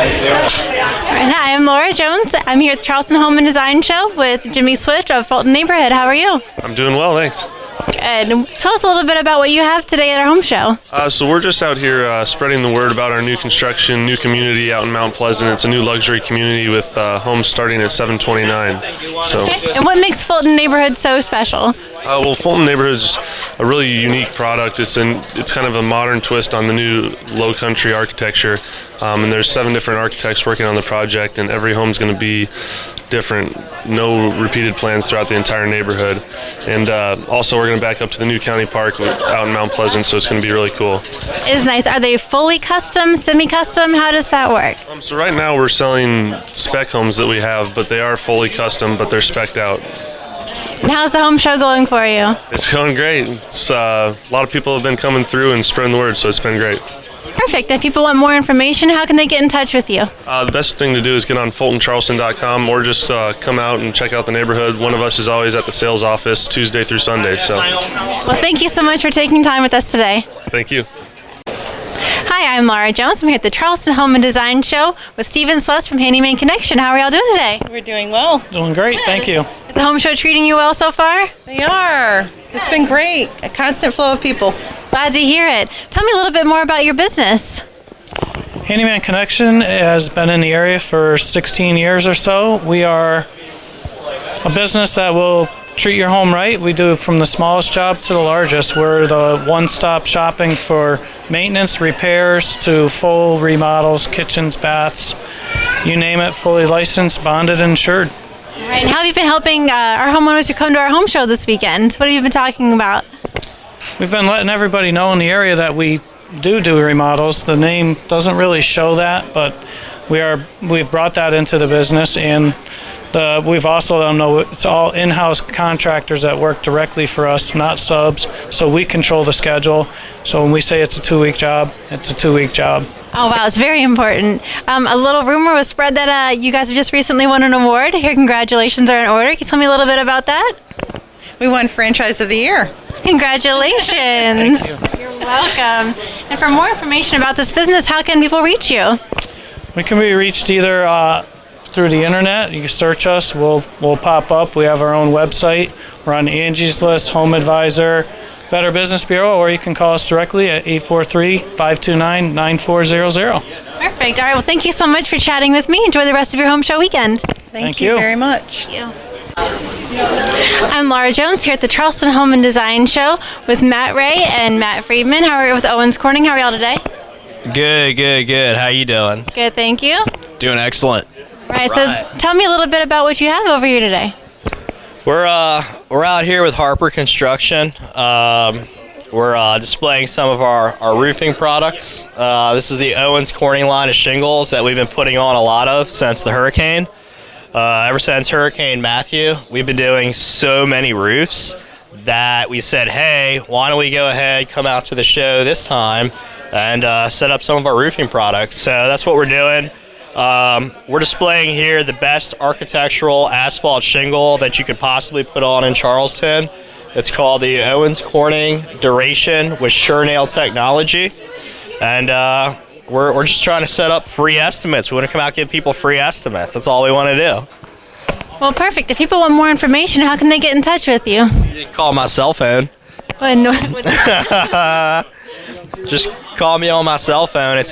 Hi, I'm Laura Jones. I'm here at the Charleston Home and Design Show with Jimmy Swift of Fulton Neighborhood. How are you? I'm doing well, thanks. Good. Tell us a little bit about what you have today at our home show. So we're just out here spreading the word about our new construction, new community out in Mount Pleasant. It's a new luxury community with homes starting at $729. So. Okay. And what makes Fulton Neighborhood so special? Well, Fulton Neighborhood's a really unique product. It's kind of a modern twist on the new low country architecture. And there's 7 different architects working on the project, and every home's going to be different. No repeated plans throughout the entire neighborhood. And also we're going to back up to the new county park out in Mount Pleasant, so it's going to be really cool. It's nice. Are they fully custom, semi-custom? How does that work? So right now we're selling spec homes that we have, but they are fully custom, but they're spec'd out. And how's the home show going for you? It's going great. It's a lot of people have been coming through and spreading the word, so it's been great. Perfect. If people want more information, how can they get in touch with you? The best thing to do is get on FultonCharleston.com, or just come out and check out the neighborhood. One of us is always at the sales office Tuesday through Sunday. So. Well, thank you so much for taking time with us today. Thank you. Hi, I'm Laura Jones. I'm here at the Charleston Home and Design Show with Stephen Sluss from Handyman Connection. How are y'all doing today? We're doing well. Doing great, thank you. Is the home show treating you well so far? They are. It's been great. A constant flow of people. Glad to hear it. Tell me a little bit more about your business. Handyman Connection has been in the area for 16 years or so. We are a business that will treat your home right. We do from the smallest job to the largest. We're the one-stop shopping for maintenance, repairs, to full remodels, kitchens, baths, you name it, fully licensed, bonded, and insured. All right, and how have you been helping our homeowners who come to our home show this weekend? What have you been talking about? We've been letting everybody know in the area that we do remodels. The name doesn't really show that, but we've brought that into the business, and we've also let them know it's all in-house contractors that work directly for us, not subs, so we control the schedule. So when we say it's a 2-week job, it's a 2-week job. Oh, wow, it's very important. A little rumor was spread that you guys have just recently won an award. Here, congratulations are in order. Can you tell me a little bit about that? We won Franchise of the Year. Congratulations. Thank you. You're welcome. And for more information about this business, how can people reach you? We can be reached either through the internet. You can search us. We'll pop up. We have our own website. We're on Angie's List, Home Advisor, Better Business Bureau, or you can call us directly at 843-529-9400. Perfect. All right. Well, thank you so much for chatting with me. Enjoy the rest of your home show weekend. Thank you very much. Thank you. I'm Laura Jones here at the Charleston Home and Design Show with Matt Ray and Matt Friedman. How are you with Owens Corning? How are y'all today? Good. How you doing? Good, thank you. Doing excellent. Right. So tell me a little bit about what you have over here today. We're out here with Harper Construction. We're displaying some of our roofing products. This is the Owens Corning line of shingles that we've been putting on a lot of since the hurricane. Ever since Hurricane Matthew, we've been doing so many roofs that we said, hey, why don't we go ahead, come out to the show this time and set up some of our roofing products. So that's what we're doing. We're displaying here the best architectural asphalt shingle that you could possibly put on in Charleston. It's called the Owens Corning Duration with SureNail technology. And we're just trying to set up free estimates. We want to come out and give people free estimates. That's all we want to do. Well, perfect. If people want more information, how can they get in touch with you? You can call my cell phone, Just call me on my cell phone. It's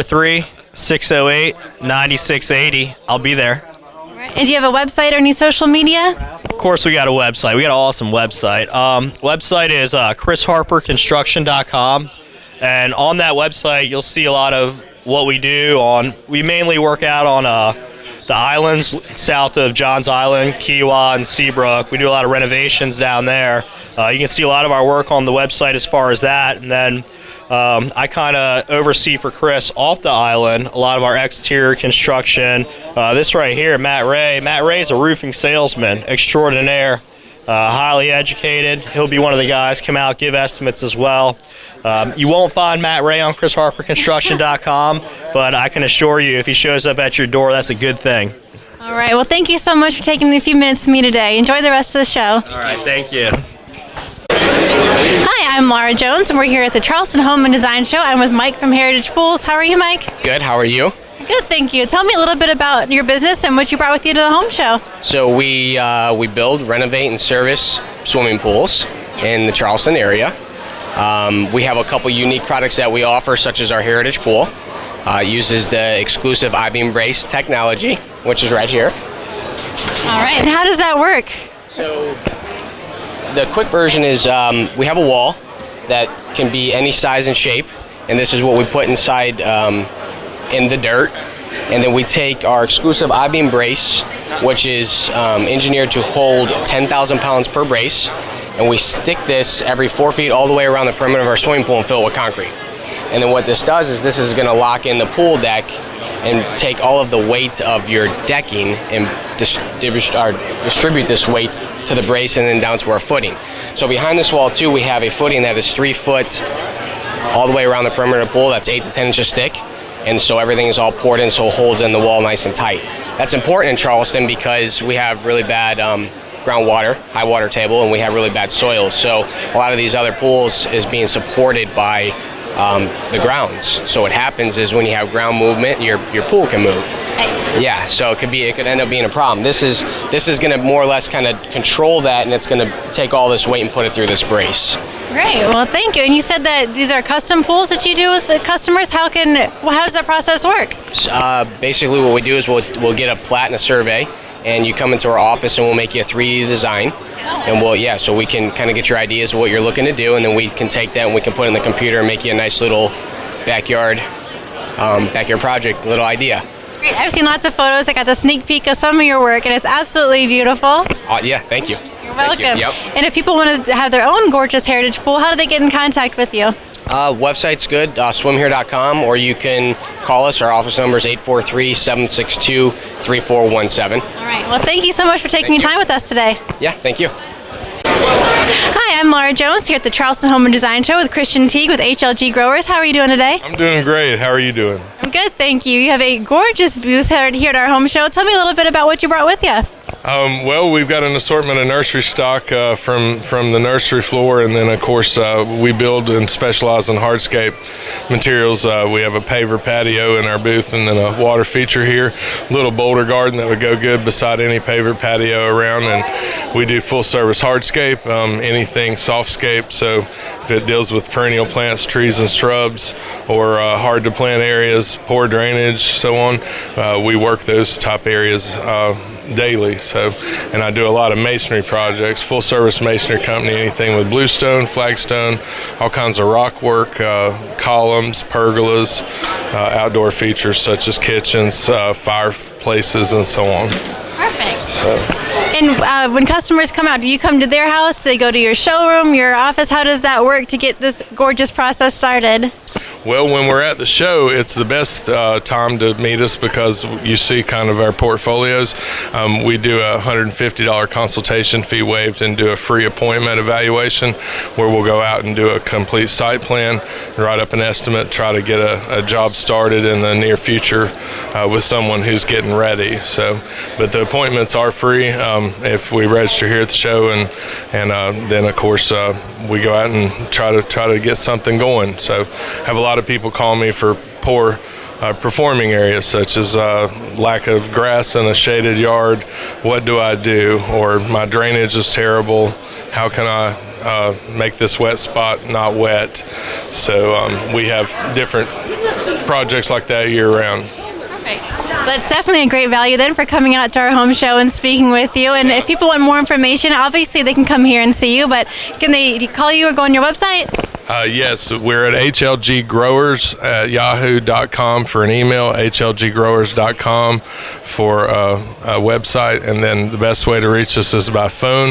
843-608-9680. I'll be there. And do you have a website or any social media? Of course, we got a website. We got an awesome website. Website is chrisharperconstruction.com. And on that website, you'll see a lot of what we do. We mainly work out on the islands south of Johns Island, Kiowa, and Seabrook. We do a lot of renovations down there. You can see a lot of our work on the website as far as that. And then I kind of oversee for Chris off the island a lot of our exterior construction. This right here, Matt Ray. Matt Ray is a roofing salesman extraordinaire, highly educated. He'll be one of the guys come out, give estimates as well. You won't find Matt Ray on chrisharperconstruction.com, but I can assure you if he shows up at your door, that's a good thing. All right. Well, thank you so much for taking a few minutes with me today. Enjoy the rest of the show. All right. Thank you. Hi, I'm Laura Jones, and we're here at the Charleston Home and Design Show. I'm with Mike from Heritage Pools. How are you, Mike? Good. How are you? Good, thank you. Tell me a little bit about your business and what you brought with you to the home show. So we build, renovate, and service swimming pools in the Charleston area. We have a couple unique products that we offer, such as our Heritage Pool. It uses the exclusive I-beam brace technology, which is right here. All right. And how does that work? So the quick version is we have a wall that can be any size and shape, and this is what we put inside in the dirt. And then we take our exclusive I-beam brace, which is engineered to hold 10,000 pounds per brace, and we stick this every 4 feet all the way around the perimeter of our swimming pool and fill it with concrete. And then what this does is this is going to lock in the pool deck and take all of the weight of your decking and distribute this weight to the brace and then down to our footing. So behind this wall too, we have a footing that is 3 foot all the way around the perimeter of the pool. That's 8 to 10 inches thick. And so everything is all poured in so it holds in the wall nice and tight. That's important in Charleston because we have really bad groundwater, high water table, and we have really bad soils. So a lot of these other pools is being supported by the grounds. So what happens is when you have ground movement, your pool can move. Yeah, so it could end up being a problem. This is going to more or less kind of control that, and it's going to take all this weight and put it through this brace. Great. Well, thank you. And you said that these are custom pools that you do with the customers. How does that process work? Basically, what we do is we'll get a plat and a survey, and you come into our office and we'll make you a 3D design. And so we can kind of get your ideas of what you're looking to do, and then we can take that and we can put it in the computer and make you a nice little backyard project, little idea. Great. I've seen lots of photos. I got the sneak peek of some of your work, and it's absolutely beautiful. Yeah, thank you. You're welcome. Thank you. Yep. And if people want to have their own gorgeous heritage pool, how do they get in contact with you? Website's good, swimhere.com, or you can call us. Our office number is 843-762-3417. All right. Well, thank you so much for taking time with us today. Yeah, thank you. Hi, I'm Laura Jones here at the Charleston Home and Design Show with Christian Teague with HLG Growers. How are you doing today? I'm doing great. How are you doing? I'm good, thank you. You have a gorgeous booth here at our home show. Tell me a little bit about what you brought with you. Well, we've got an assortment of nursery stock from the nursery floor, and then of course we build and specialize in hardscape materials. We have a paver patio in our booth, and then a water feature here, a little boulder garden that would go good beside any paver patio around. And we do full service hardscape, anything softscape. So if it deals with perennial plants, trees and shrubs, or hard to plant areas, poor drainage, so on, we work those type areas daily. And I do a lot of masonry projects, full service masonry company, anything with bluestone, flagstone, all kinds of rock work, columns, pergolas, outdoor features such as kitchens, fireplaces, and so on. Perfect. And when customers come out, do you come to their house? Do they go to your showroom, your office? How does that work to get this gorgeous process started? Well, when we're at the show, it's the best time to meet us because you see kind of our portfolios. We do a $150 consultation fee waived and do a free appointment evaluation where we'll go out and do a complete site plan, write up an estimate, try to get a job started in the near future with someone who's getting ready. But the appointments are free if we register here at the show, and then of course we go out and try to get something going. So have a lot of people call me for poor performing areas such as lack of grass in a shaded yard. What do I do? Or my drainage is terrible. How can I make this wet spot not wet. So we have different projects like that year round. That's definitely a great value then for coming out to our home show and speaking with you. And if people want more information, obviously they can come here and see you, but can they call you or go on your website? Yes, we're at hlggrowers@yahoo.com for an email, hlggrowers.com for a website, and then the best way to reach us is by phone,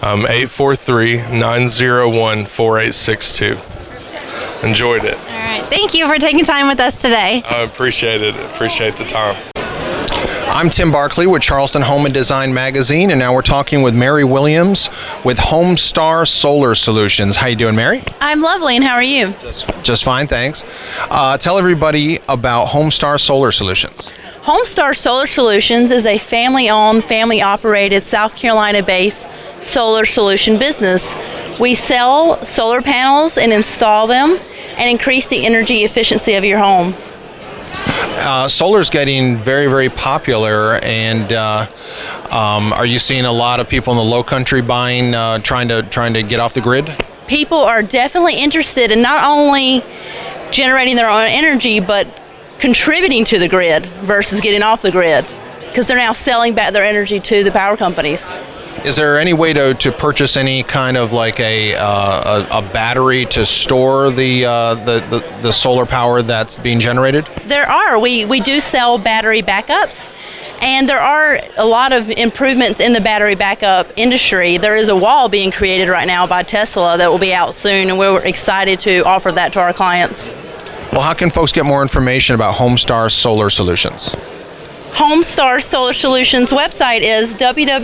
843-901-4862. Enjoyed it. All right. Thank you for taking time with us today. I appreciate it. Appreciate the time. I'm Tim Barkley with Charleston Home and Design Magazine, and now we're talking with Mary Williams with Homestar Solar Solutions. How you doing, Mary? I'm lovely, and how are you? Just fine, thanks. Tell everybody about Homestar Solar Solutions. Homestar Solar Solutions is a family-owned, family-operated, South Carolina-based solar solution business. We sell solar panels and install them and increase the energy efficiency of your home. Solar's getting very, very popular, and are you seeing a lot of people in the low country buying, trying to get off the grid? People are definitely interested in not only generating their own energy, but contributing to the grid versus getting off the grid, because they're now selling back their energy to the power companies. Is there any way to purchase any kind of like a battery to store the solar power that's being generated? There are. We do sell battery backups, and there are a lot of improvements in the battery backup industry. There is a wall being created right now by Tesla that will be out soon, and we're excited to offer that to our clients. Well, how can folks get more information about Homestar Solar Solutions? Homestar Solar Solutions website is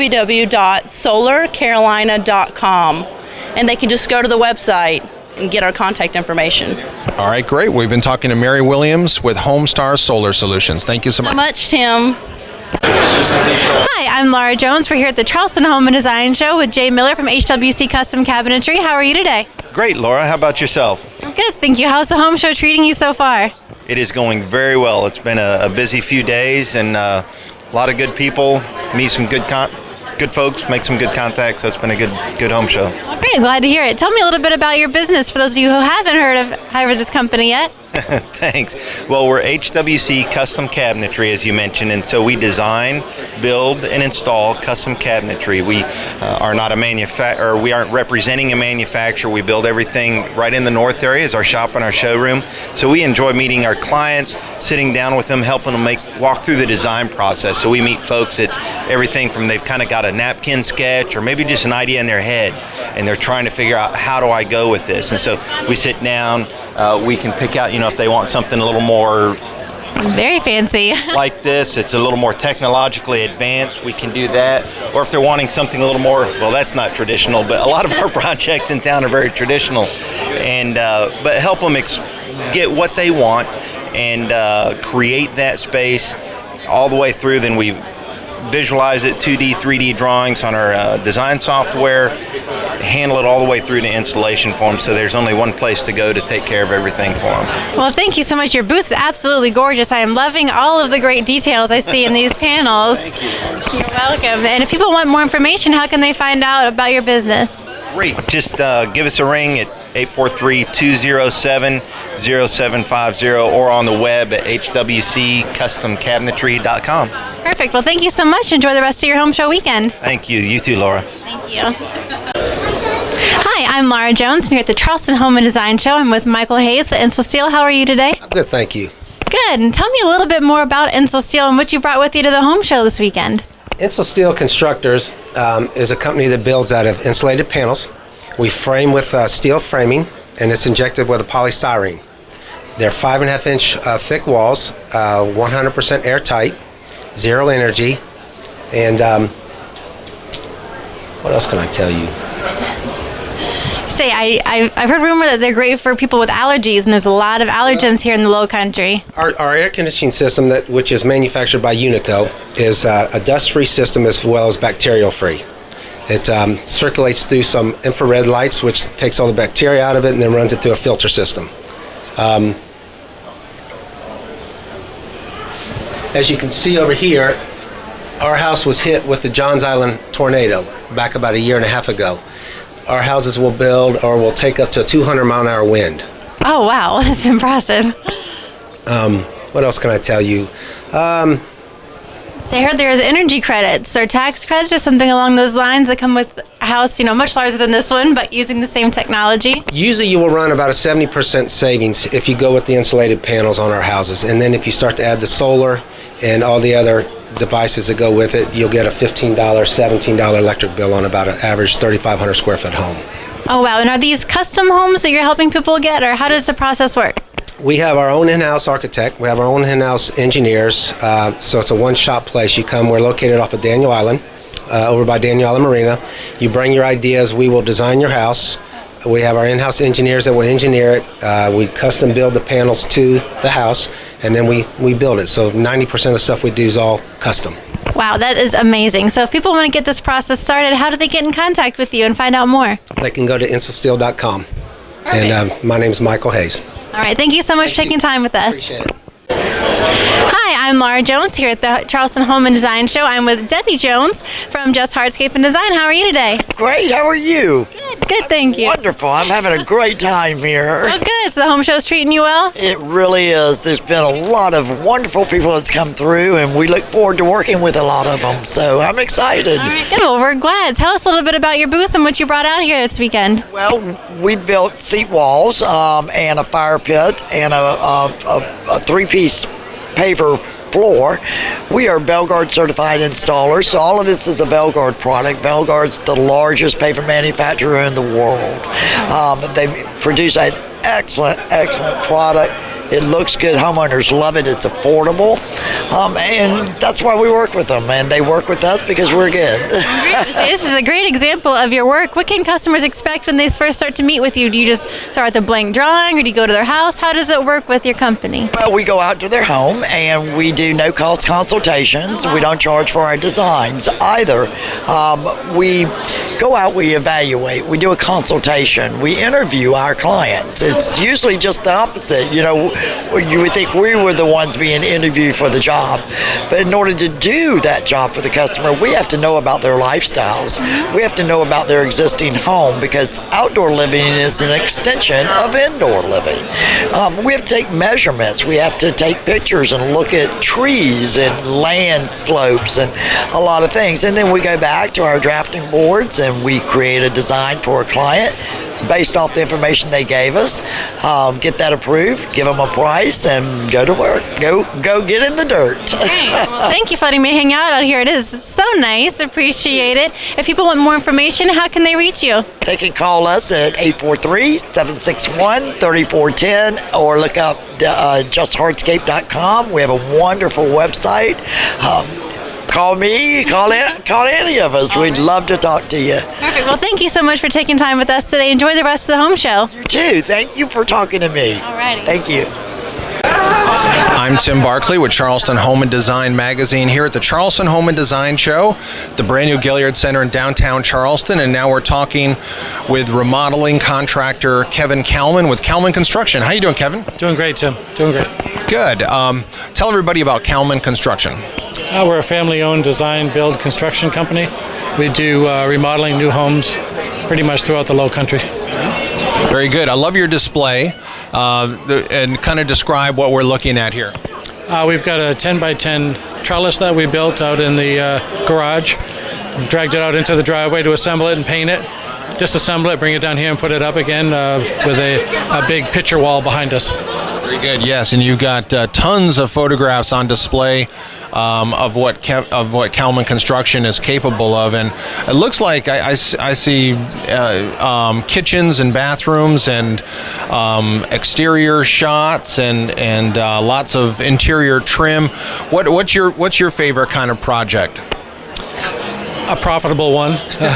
www.solarcarolina.com, and they can just go to the website and get our contact information. All right, great. We've been talking to Mary Williams with Homestar Solar Solutions. Thank you so much. Tim. Hi, I'm Laura Jones. We're here at the Charleston Home and Design Show with Jay Miller from HWC Custom Cabinetry. How are you today? Great, Laura. How about yourself? I'm good, thank you. How's the home show treating you so far? It is going very well. It's been a busy few days, and a lot of good people, meet some good folks, make some good contacts, so it's been a good home show. Well, great, I'm glad to hear it. Tell me a little bit about your business for those of you who haven't heard of this company yet. Thanks. Well, we're HWC Custom Cabinetry, as you mentioned, and so we design, build, and install custom cabinetry. We are not a manufacturer, we aren't representing a manufacturer. We build everything right in the north area as our shop and our showroom. So we enjoy meeting our clients, sitting down with them, helping them walk through the design process. So we meet folks at everything from they've kind of got a napkin sketch or maybe just an idea in their head, and they're trying to figure out, how do I go with this? And so we sit down, we can pick out, if they want something a little more very fancy like this, it's a little more technologically advanced, we can do that. Or if they're wanting something a little more, well, that's not traditional, but a lot of our projects in town are very traditional, and but help them get what they want and create that space all the way through. Then we visualize it, 2D, 3D drawings on our design software, handle it all the way through to installation for them, so there's only one place to go to take care of everything for them. Well, thank you so much. Your booth is absolutely gorgeous. I am loving all of the great details I see in these panels. Thank you. You're welcome. And if people want more information, how can they find out about your business? Great. Just give us a ring at 843-207-0750 or on the web at hwccustomcabinetry.com. Perfect. Well, thank you so much. Enjoy the rest of your home show weekend. Thank you. You too, Laura. Thank you. Hi, I'm Laura Jones. I'm here at the Charleston Home and Design Show. I'm with Michael Hayes at Insel Steel. How are you today? I'm good, thank you. Good. And tell me a little bit more about Insel Steel and what you brought with you to the home show this weekend. Insel Steel Constructors is a company that builds out of insulated panels. We frame with steel framing, and it's injected with a polystyrene. They're 5.5-inch thick walls, 100% airtight, zero energy, and what else can I tell you? Say, I've heard rumor that they're great for people with allergies, and there's a lot of allergens here in the Low Country. Our air conditioning system, which is manufactured by Unico, is a dust-free system as well as bacterial-free. It circulates through some infrared lights, which takes all the bacteria out of it, and then runs it through a filter system. As you can see over here, our house was hit with the Johns Island tornado back about 1.5 years ago. our houses will build or will take up to a 200-mile-an-hour wind. Oh, wow. That's impressive. What else can I tell you? So I heard there's energy credits or tax credits or something along those lines that come with a house, much larger than this one, but using the same technology. Usually you will run about a 70% savings if you go with the insulated panels on our houses. And then if you start to add the solar and all the other devices that go with it, you'll get a $15, $17 electric bill on about an average 3,500 square foot home. Oh, wow. And are these custom homes that you're helping people get, or how does the process work? We have our own in-house architect. We have our own in-house engineers. So it's a one-shop place. You come. We're located off of Daniel Island, over by Daniel Island Marina. You bring your ideas. We will design your house. We have our in-house engineers that will engineer it. We custom build the panels to the house, and then we build it. So 90% of the stuff we do is all custom. Wow, that is amazing. So if people want to get this process started, how do they get in contact with you and find out more? They can go to insulsteel.com. And my name is Michael Hayes. All right, thank you so much for taking time with us. Appreciate it. Hi, I'm Laura Jones here at the Charleston Home and Design Show. I'm with Debbie Jones from Just Hardscape and Design. How are you today? Great, how are you? Good, thank you. Wonderful, I'm having a great time here. Oh, good. So the home show's treating you well? It really is. There's been a lot of wonderful people that's come through, and we look forward to working with a lot of them. So I'm excited. All right, good. Well, we're glad. Tell us a little bit about your booth and what you brought out here this weekend. Well, we built seat walls and a fire pit and a three-piece paver floor. We are Belgard certified installers, so all of this is a Belgard product. Belgard's the largest paver manufacturer in the world. They produce an excellent product. It looks good. Homeowners love it. It's affordable. And that's why we work with them. And they work with us because we're good. This is a great example of your work. What can customers expect when they first start to meet with you? Do you just start with a blank drawing, or do you go to their house? How does it work with your company? Well, we go out to their home and we do no-cost consultations. We don't charge for our designs either. We go out, we evaluate, we do a consultation, we interview our clients. It's usually just the opposite. You would think we were the ones being interviewed for the job. But in order to do that job for the customer, we have to know about their lifestyles. We have to know about their existing home, because outdoor living is an extension of indoor living. We have to take measurements. We have to take pictures and look at trees and land slopes and a lot of things. And then we go back to our drafting boards and we create a design for a client based off the information they gave us, get that approved, give them a price, and go to work. Go get in the dirt. Well, thank you for letting me hang out here. It is so nice. Appreciate it. If people want more information, how can they reach you? They can call us at 843-761-3410 or look up justhardscape.com. We have a wonderful website. Call me, call any of us. We'd love to talk to you. Perfect. Well, thank you so much for taking time with us today. Enjoy the rest of the home show. You too. Thank you for talking to me. All righty. Thank you. I'm Tim Barkley with Charleston Home and Design Magazine here at the Charleston Home and Design Show, the brand new Gaillard Center in downtown Charleston, and now we're talking with remodeling contractor Kevin Kalman with Kalman Construction. How you doing, Kevin? Doing great, Tim. Doing great. Good. Tell everybody about Kalman Construction. We're a family-owned design, build, construction company. We do remodeling new homes pretty much throughout the Low Country. Very good. I love your display, and kind of describe what we're looking at here. We've got a 10x10 trellis that we built out in the garage. Dragged it out into the driveway to assemble it and paint it. Disassemble it, bring it down here and put it up again with a big picture wall behind us. Very good, yes, and you've got tons of photographs on display of what Kalman Construction is capable of, and it looks like I see kitchens and bathrooms and exterior shots and lots of interior trim. What's your favorite kind of project? A profitable one.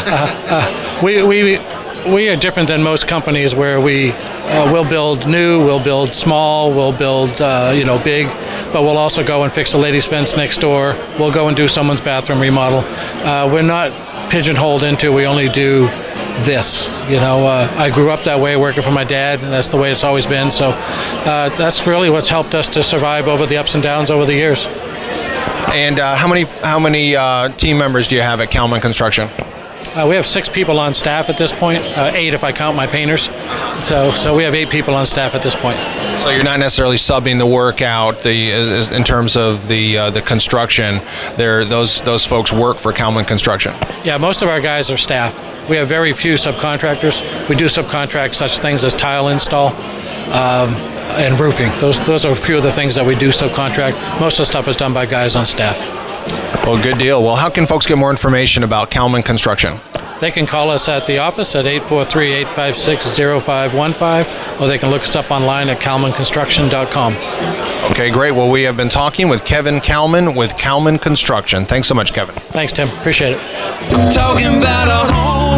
We are different than most companies where we'll build new, we'll build small, we'll build big, but we'll also go and fix a lady's fence next door. We'll go and do someone's bathroom remodel. We're not pigeonholed into we only do this. I grew up that way working for my dad, and that's the way it's always been. So that's really what's helped us to survive over the ups and downs over the years. And how many team members do you have at Kalman Construction? We have 6 people on staff at this point, 8 if I count my painters. So we have 8 people on staff at this point. So you're not necessarily subbing the work out in terms of the construction. Those folks work for Kalman Construction. Yeah, most of our guys are staff. We have very few subcontractors. We do subcontract such things as tile install and roofing. Those are a few of the things that we do subcontract. Most of the stuff is done by guys on staff. Well, good deal. Well, how can folks get more information about Kalman Construction? They can call us at the office at 843-856-0515, or they can look us up online at kalmanconstruction.com. Okay, great. Well, we have been talking with Kevin Kalman with Kalman Construction. Thanks so much, Kevin. Thanks, Tim. Appreciate it. Talking about a home.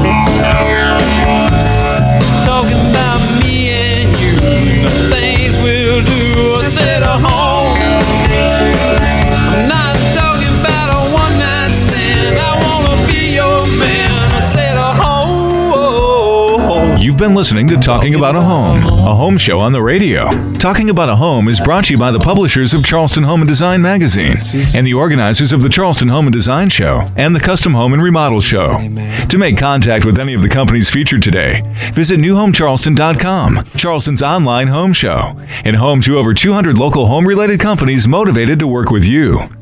Talking about me and you. The things we'll do. I said a home. I'm not talking about a one-night stand. I want to be your man. I said a home. You've been listening to Talking About a home show on the radio. Talking About a Home is brought to you by the publishers of Charleston Home and Design magazine and the organizers of the Charleston Home and Design Show and the Custom Home and Remodel Show. To make contact with any of the companies featured today, visit newhomecharleston.com, Charleston's online home show, and home to over 200 local home-related companies motivated to work with you.